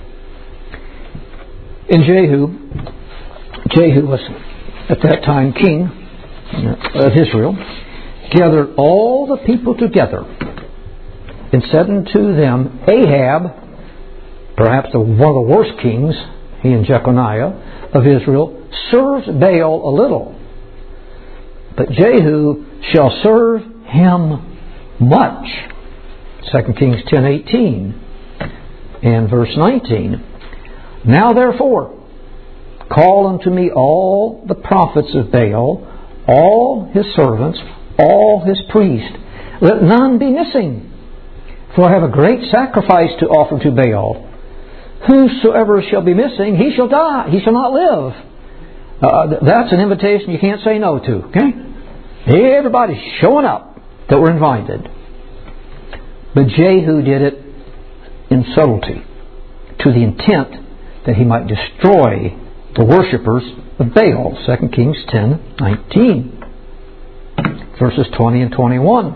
In Jehu, Jehu was at that time king of Israel, gathered all the people together and said unto them, Ahab, perhaps the, one of the worst kings, he and Jeconiah of Israel, serves Baal a little, but Jehu shall serve him much. Second Kings ten eighteen and verse nineteen. Now therefore, call unto me all the prophets of Baal, all his servants, all his priests. Let none be missing, for I have a great sacrifice to offer to Baal. Whosoever shall be missing, he shall die. He shall not live. Uh, that's an invitation you can't say no to. Okay? Everybody's showing up that were invited. But Jehu did it in subtlety, to the intent that he might destroy the worshippers of Baal. Second Kings ten nineteen, verses twenty and twenty-one.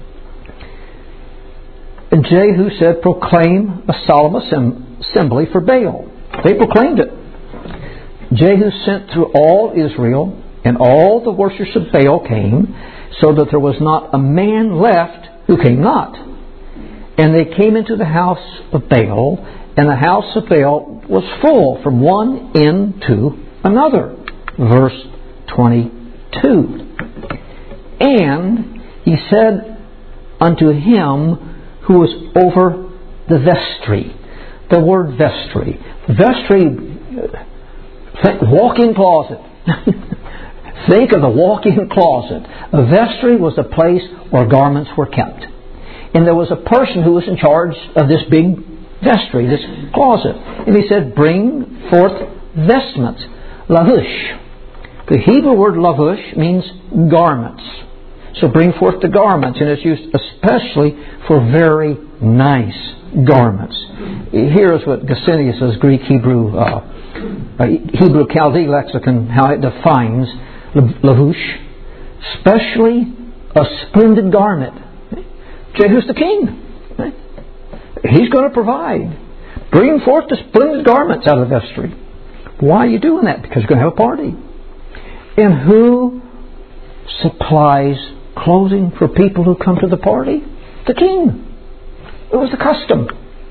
And Jehu said, proclaim a solemn assembly for Baal. They proclaimed it. Jehu sent through all Israel, and all the worshippers of Baal came, so that there was not a man left who came not. And they came into the house of Baal, and the house of Baal was full from one end to another. Verse twenty-two. And he said unto him who was over the vestry. The word vestry. Vestry, think walk-in closet. Think of the walk-in closet. A vestry was a place where garments were kept. And there was a person who was in charge of this big vestry, this closet. And he said, bring forth vestments. Lavush. The Hebrew word lavush means garments. So bring forth the garments. And it's used especially for very nice garments. Here is what Gesenius' Greek Hebrew uh, uh, Hebrew Chaldee lexicon, how it defines lavush. Especially a splendid garment. Jehu's the king. He's going to provide. Bring forth the splendid garments out of the vestry. Why are you doing that? Because you're going to have a party. And who supplies clothing for people who come to the party? The king. It was the custom.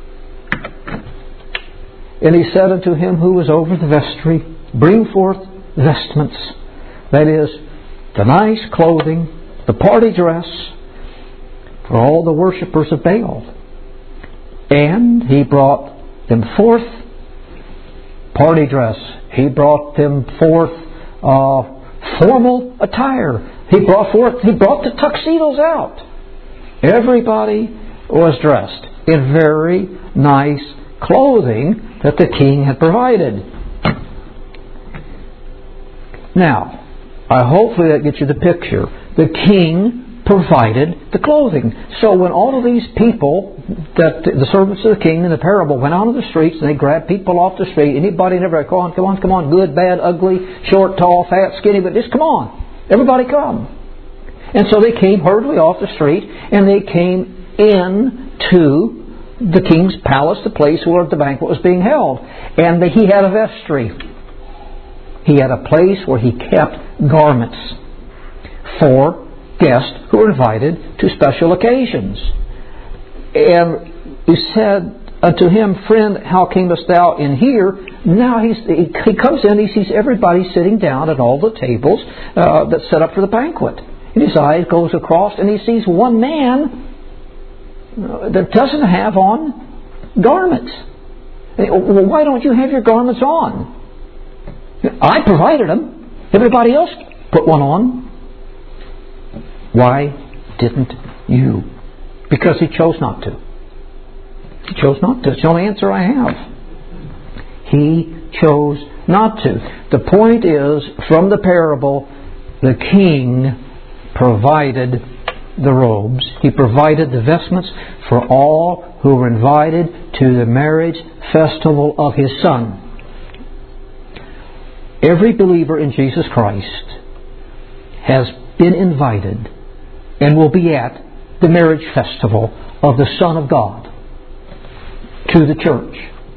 And he said unto him who was over the vestry, bring forth vestments. That is, the nice clothing, the party dress, for all the worshippers of Baal. And he brought them forth party dress. He brought them forth uh, formal attire. He brought forth. He brought the tuxedos out. Everybody was dressed in very nice clothing that the king had provided. Now, I hopefully that gets you the picture. The king provided the clothing. So when all of these people, that the servants of the king in the parable, went out on the streets and they grabbed people off the street, anybody and everybody, come on, come on, come on, good, bad, ugly, short, tall, fat, skinny, but just come on. Everybody come. And so they came hurriedly off the street and they came in to the king's palace, the place where the banquet was being held. And he had a vestry. He had a place where he kept garments for guests who were invited to special occasions. And he said unto him, Friend, how camest thou in here? Now he's, he comes in, he sees everybody sitting down at all the tables uh, that's set up for the banquet. And his eye goes across and he sees one man that doesn't have on garments. Well, why don't you have your garments on? I provided them. Everybody else put one on. Why didn't you? Because he chose not to. He chose not to. It's the only answer I have. He chose not to. The point is, from the parable, the king provided the robes. He provided the vestments for all who were invited to the marriage festival of His Son. Every believer in Jesus Christ has been invited and will be at the marriage festival of the Son of God to the church.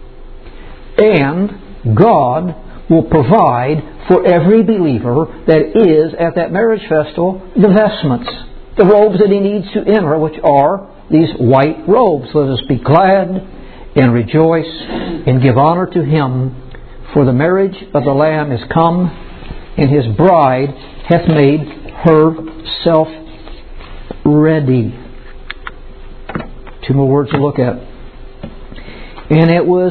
And God will provide for every believer that is at that marriage festival the vestments, the robes that he needs to enter, which are these white robes. Let us be glad and rejoice and give honor to Him, for the marriage of the Lamb is come, and His bride hath made herself ready. Two more words to look at. And it was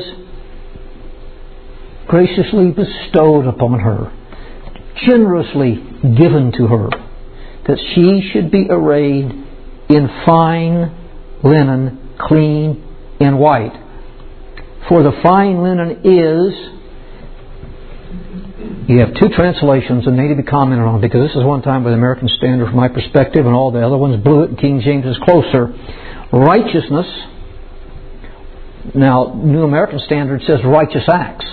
graciously bestowed upon her, generously given to her, that she should be arrayed in fine linen, clean and white. For the fine linen is... You have two translations that need to be commented on, because this is one time with the American Standard from my perspective, and all the other ones blew it, and King James is closer. Righteousness. Now, New American Standard says righteous acts.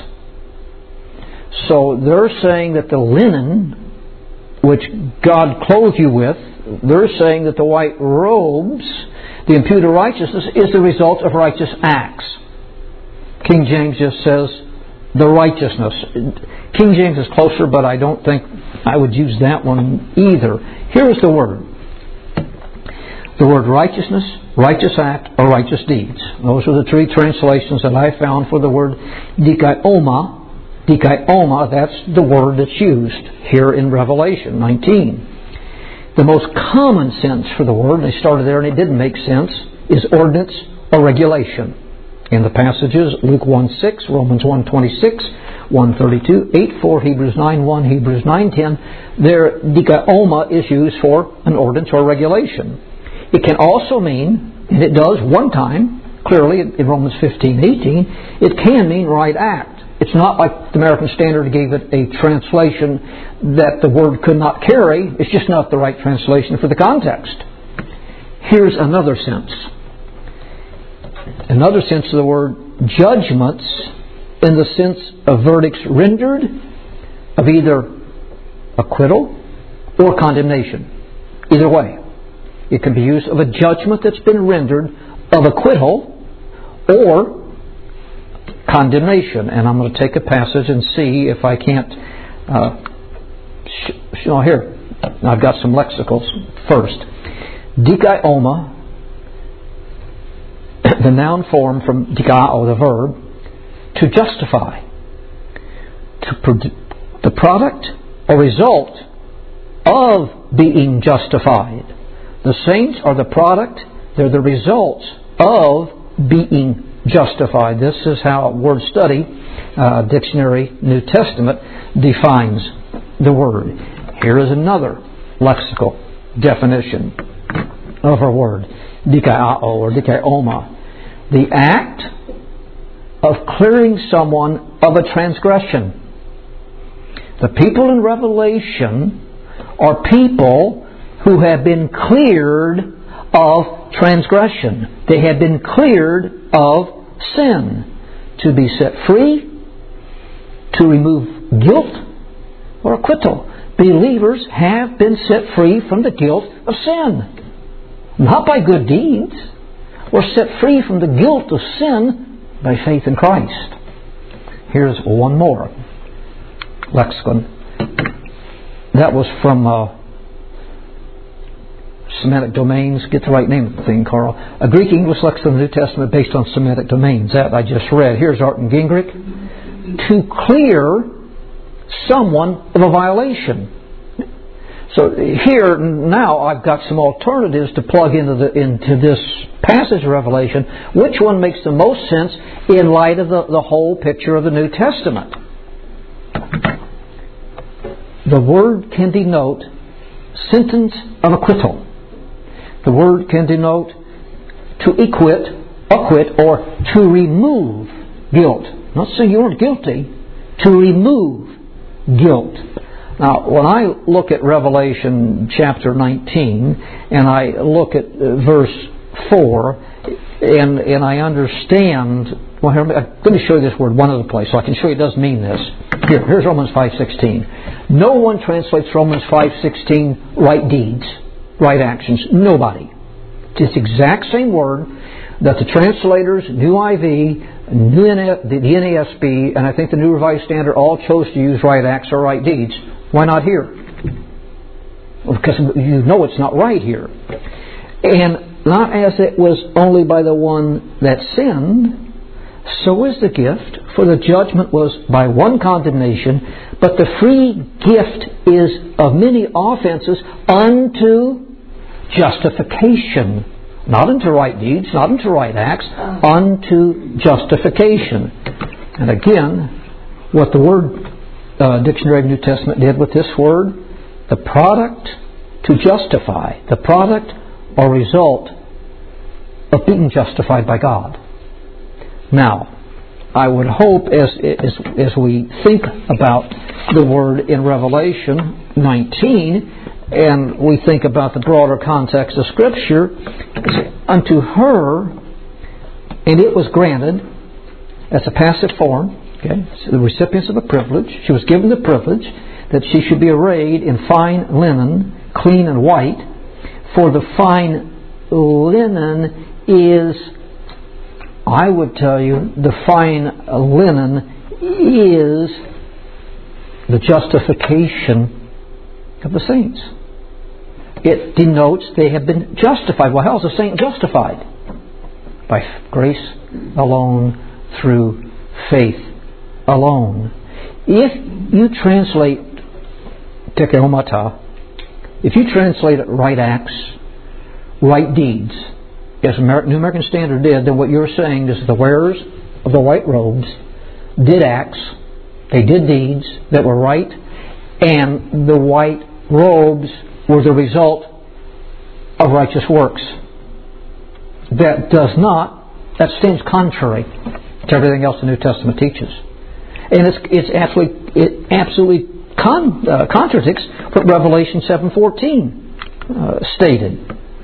So they're saying that the linen which God clothed you with, they're saying that the white robes, the imputed righteousness, is the result of righteous acts. King James just says the righteousness. King James is closer, but I don't think I would use that one either. Here's the word. The word righteousness, righteous act, or righteous deeds. Those are the three translations that I found for the word dikaioma. Dikaioma, that's the word that's used here in Revelation nineteen. The most common sense for the word, and I started there and it didn't make sense, is ordinance or regulation. In the passages, Luke one six, Romans one twenty-six, one thirty-two, eight four, Hebrews nine one, Hebrews nine ten, there dikaioma is used for an ordinance or regulation. It can also mean, and it does one time, clearly in Romans fifteen eighteen, it can mean right act. It's not like the American Standard gave it a translation that the word could not carry. It's just not the right translation for the context. Here's another sense. Another sense of the word judgments, in the sense of verdicts rendered of either acquittal or condemnation. Either way. It can be used of a judgment that's been rendered of acquittal or condemnation. And I'm going to take a passage and see if I can't uh, sh- sh- oh, here. I've got some lexicals. First, dikaioma, the noun form from dikao, the verb, to justify. To pro- the product or result of being justified. The saints are the product, they're the results of being justified. This is how Word Study, uh, Dictionary, New Testament, defines the word. Here is another lexical definition of our word. Dikaiao or dikaioma. The act of clearing someone of a transgression. The people in Revelation are people who have been cleared of transgression. They have been cleared of sin. To be set free, to remove guilt or acquittal. Believers have been set free from the guilt of sin. Not by good deeds. We're set free from the guilt of sin by faith in Christ. Here's one more. lexicon. That was from uh, Semantic Domains. Get the right name of the thing, Carl. A Greek English lexicon of the New Testament based on Semantic Domains. That I just read. Here's Arndt and Gingrich. To clear someone of a violation. So here now I've got some alternatives to plug into the into this passage of Revelation. Which one makes the most sense in light of the, the whole picture of the New Testament? The word can denote sentence of acquittal. The word can denote to acquit, acquit, or to remove guilt. Not saying you weren't guilty, to remove guilt. Now, when I look at Revelation chapter nineteen, and I look at verse four, and and I understand, well, here, I'm going to show you this word one other place, so I can show you it does mean this. Here, here's Romans five sixteen. No one translates Romans five sixteen right deeds, right actions. Nobody. It's the exact same word that the translators, New I V, New N A, the N A S B, and I think the New Revised Standard all chose to use right acts or right deeds. Why not here? Well, because you know it's not right here. And not as it was only by the one that sinned, so is the gift, for the judgment was by one condemnation, but the free gift is of many offenses unto justification. Not unto right deeds, not unto right acts, unto justification. And again, what the word uh, Dictionary of New Testament did with this word, the product to justify, the product or result of being justified by God. Now, I would hope as, as, as we think about the word in Revelation nineteen, and we think about the broader context of Scripture, unto her, and it was granted, as a passive form, okay, so the recipients of a privilege, she was given the privilege that she should be arrayed in fine linen, clean and white, for the fine linen is, I would tell you, the fine linen is the justification of the saints. It denotes they have been justified. Well, how is a saint justified? By grace alone, through faith alone. If you translate tekeomata, if you translate it right acts, right deeds, as the New American Standard did, then what you're saying is the wearers of the white robes did acts, they did deeds that were right, and the white robes were the result of righteous works. That does not, that stands contrary to everything else the New Testament teaches. And it's, it's absolutely, it absolutely con, uh, contradicts what Revelation seven fourteen uh, stated.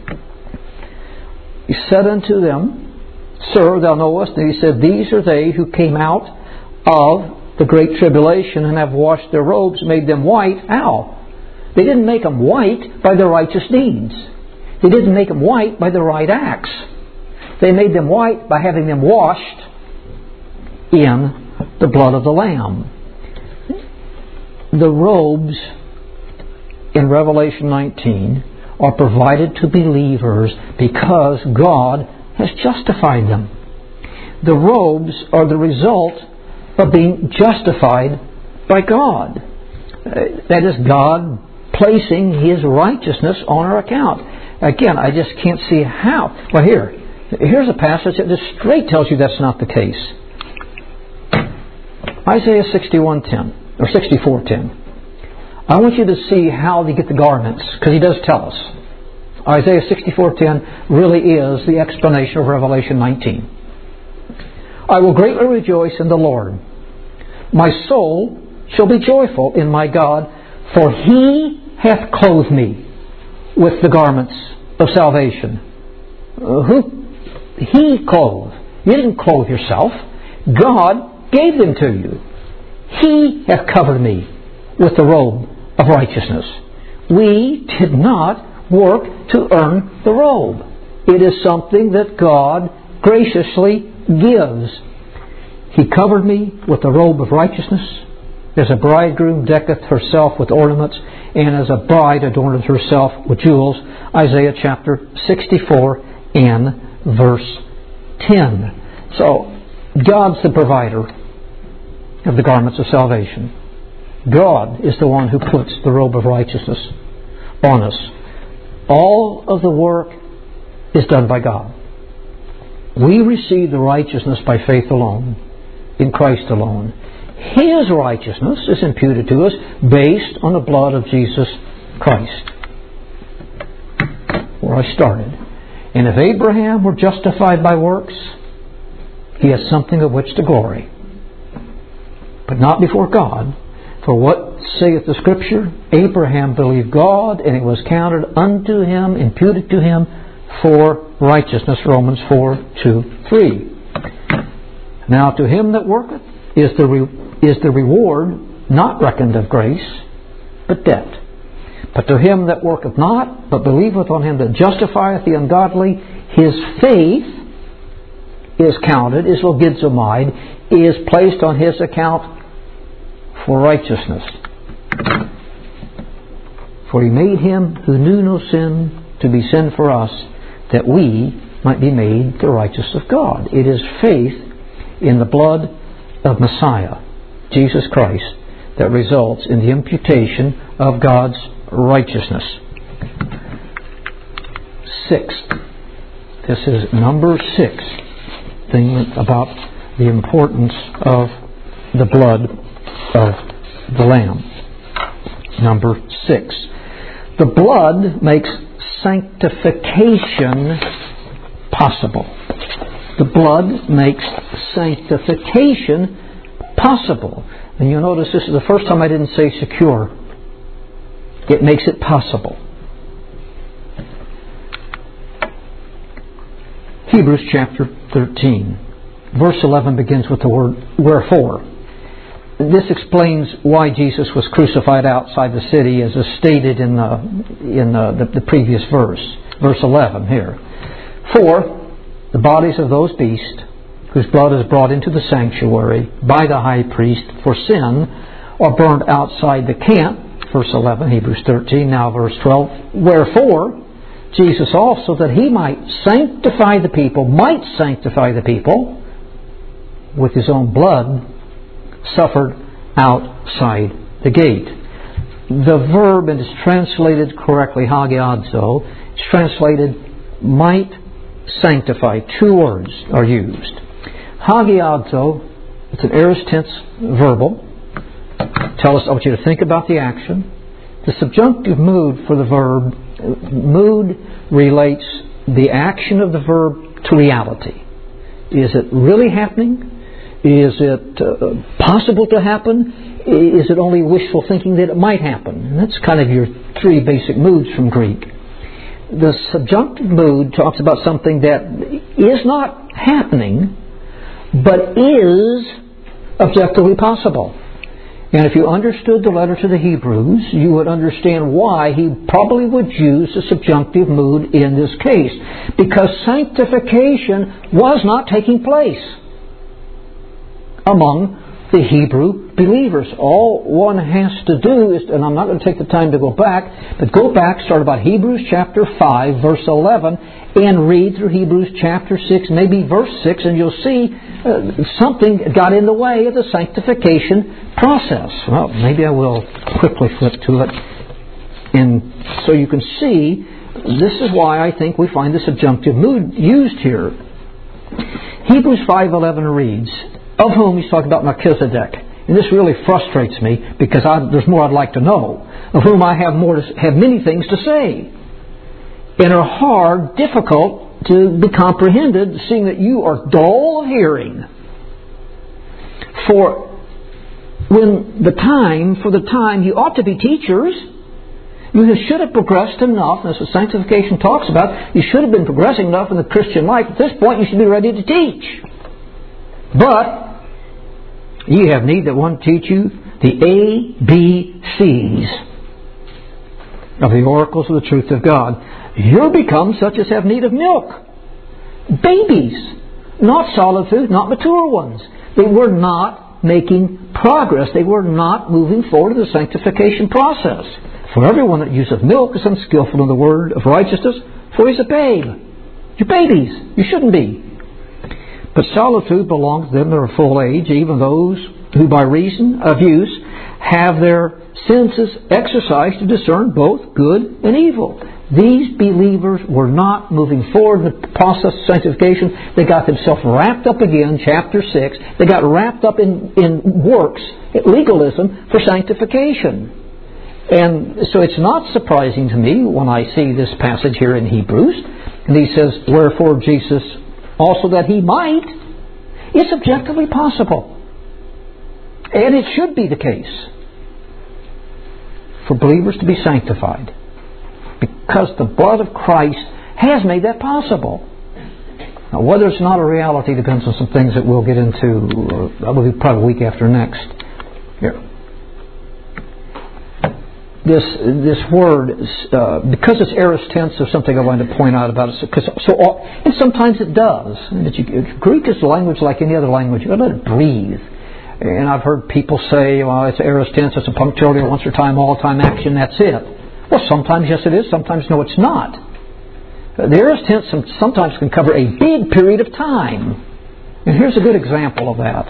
He said unto them, Sir, thou knowest. And he said, These are they who came out of the great tribulation and have washed their robes, made them white. How? They didn't make them white by their righteous deeds. They didn't make them white by the right acts. They made them white by having them washed in the blood of the Lamb. The robes in Revelation nineteen are provided to believers because God has justified them. The robes are the result of being justified by God. That is, God placing His righteousness on our account. Again, I just can't see how. Well, here, here's a passage that just straight tells you that's not the case. Isaiah sixty-one ten, or sixty-four ten. I want you to see how they get the garments, because He does tell us. Isaiah sixty-four ten really is the explanation of Revelation nineteen. I will greatly rejoice in the Lord. My soul shall be joyful in my God, for He hath clothed me with the garments of salvation. Uh, who? He clothed. You didn't clothe yourself. God gave them to you. He hath covered me with the robe of righteousness. We did not work to earn the robe. It is something that God graciously gives. He covered me with the robe of righteousness. As a bridegroom decketh herself with ornaments, and as a bride adorneth herself with jewels. Isaiah chapter sixty-four and verse ten. So, God's the provider of the garments of salvation. God is the one who puts the robe of righteousness on us. All of the work is done by God. We receive the righteousness by faith alone, in Christ alone. His righteousness is imputed to us based on the blood of Jesus Christ. Where I started. And if Abraham were justified by works, he has something of which to glory. But not before God. For what saith the Scripture? Abraham believed God, and it was counted unto him, imputed to him, for righteousness. Romans four, two, three. Now to him that worketh is the, re- is the reward not reckoned of grace, but debt. But to him that worketh not, but believeth on him that justifieth the ungodly, his faith is counted, is logizomai, is placed on his account for righteousness. For he made him who knew no sin to be sin for us, that we might be made the righteousness of God. It is faith in the blood of Messiah, Jesus Christ, that results in the imputation of God's righteousness. Sixth. This is number six thing about the importance of the blood of the Lamb. Number six. The blood makes sanctification possible. The blood makes sanctification possible. And you'll notice this is the first time I didn't say secure. It makes it possible. Hebrews chapter thirteen. Verse eleven begins with the word wherefore. This explains why Jesus was crucified outside the city, as is stated in the in the, the, the previous verse. Verse eleven here. For the bodies of those beasts whose blood is brought into the sanctuary by the high priest for sin are burned outside the camp. Verse eleven, Hebrews thirteen, now verse twelve. Wherefore, Jesus also, that he might sanctify the people, might sanctify the people with his own blood, suffered outside the gate. The verb, and is translated correctly, hagiadzo, it's translated might sanctify. Two words are used. Hagiadzo, it's an aorist tense verbal. Tell us, I want you to think about the action. The subjunctive mood for the verb, mood relates the action of the verb to reality. Is it really happening? Is it uh, possible to happen? Is it only wishful thinking that it might happen? And that's kind of your three basic moods from Greek. The subjunctive mood talks about something that is not happening, but is objectively possible. And if you understood the letter to the Hebrews, you would understand why he probably would use the subjunctive mood in this case. Because sanctification was not taking place among the Hebrew believers. All one has to do is, and I'm not going to take the time to go back, but go back, start about Hebrews chapter five, verse eleven, and read through Hebrews chapter six, maybe verse six, and you'll see uh, something got in the way of the sanctification process. Well, maybe I will quickly flip to it. And so you can see, this is why I think we find the subjunctive mood used here. Hebrews five eleven reads, of whom he's talking about Melchizedek. And this really frustrates me because I, there's more I'd like to know. Of whom I have more to, have many things to say, and are hard, difficult to be comprehended, seeing that you are dull of hearing. For when the time, for the time, you ought to be teachers. You should have progressed enough, as the sanctification talks about, you should have been progressing enough in the Christian life. At this point, you should be ready to teach. But ye have need that one teach you the A B Cs of the oracles of the truth of God. You're become such as have need of milk. Babies, not solid food, not mature ones. They were not not making progress. They were not moving forward in the sanctification process. For everyone that useth milk is unskillful in the word of righteousness, for he's a babe. You're babies. You shouldn't be. But solitude belongs to them that are full age, even those who by reason of use have their senses exercised to discern both good and evil. These believers were not moving forward in the process of sanctification. They got themselves wrapped up again, chapter six. They got wrapped up in, in works, legalism, for sanctification. And so it's not surprising to me when I see this passage here in Hebrews. And he says, wherefore Jesus also that he might. It's objectively possible. And it should be the case for believers to be sanctified, because the blood of Christ has made that possible. Now, whether it's not a reality depends on some things that we'll get into. Uh, that will be probably a week after next. Here, this this word, uh, because it's aorist tense, there's something I wanted to point out about it. Because so, and sometimes it does. Greek is a language like any other language. You got to let it breathe. And I've heard people say, well, it's aorist tense, it's a punctilio, once or time, all time action, that's it. Well, sometimes yes it is, sometimes no it's not. The aorist tense sometimes can cover a big period of time. And here's a good example of that.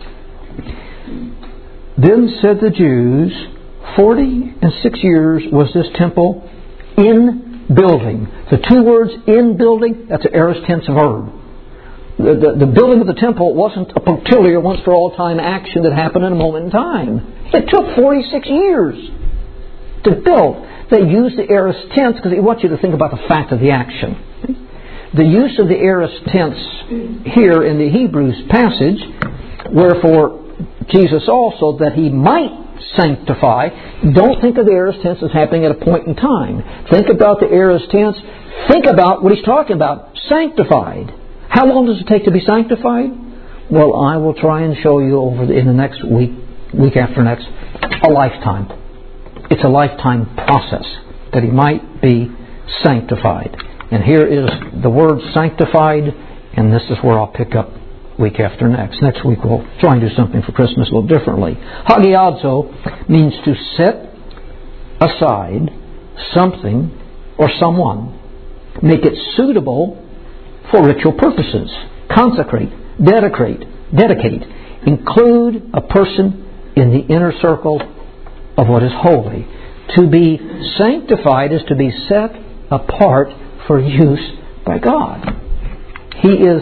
Then said the Jews, forty and six years was this temple in building. The two words in building, that's an aorist tense verb. The, the, the building of the temple wasn't a punctiliar, once for all time action that happened in a moment in time. It took forty-six years to build. They used the aorist tense because they want you to think about the fact of the action. The use of the aorist tense here in the Hebrews passage, wherefore Jesus also that he might sanctify, don't think of the aorist tense as happening at a point in time. Think about the aorist tense. Think about what he's talking about, sanctified. How long does it take to be sanctified? Well, I will try and show you over the, in the next week, week after next, a lifetime. It's a lifetime process that he might be sanctified. And here is the word sanctified, and this is where I'll pick up week after next. Next week we'll try and do something for Christmas a little differently. Hagiadzo means to set aside something or someone, make it suitable for ritual purposes, consecrate, dedicate, dedicate, include a person in the inner circle of what is holy. To be sanctified is to be set apart for use by God. He is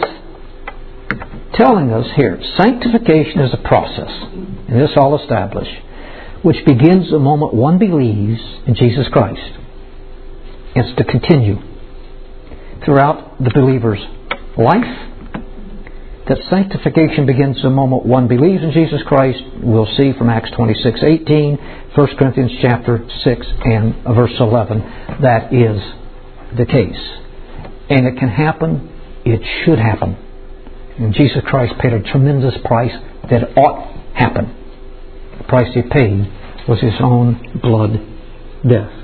telling us here, sanctification is a process, and this I'll establish, which begins the moment one believes in Jesus Christ. It's to continue throughout the believer's life. That sanctification begins the moment one believes in Jesus Christ. We'll see from Acts twenty-six eighteen, First Corinthians chapter six and verse eleven. That is the case. And it can happen. It should happen. And Jesus Christ paid a tremendous price that it ought happen. The price he paid was his own blood death.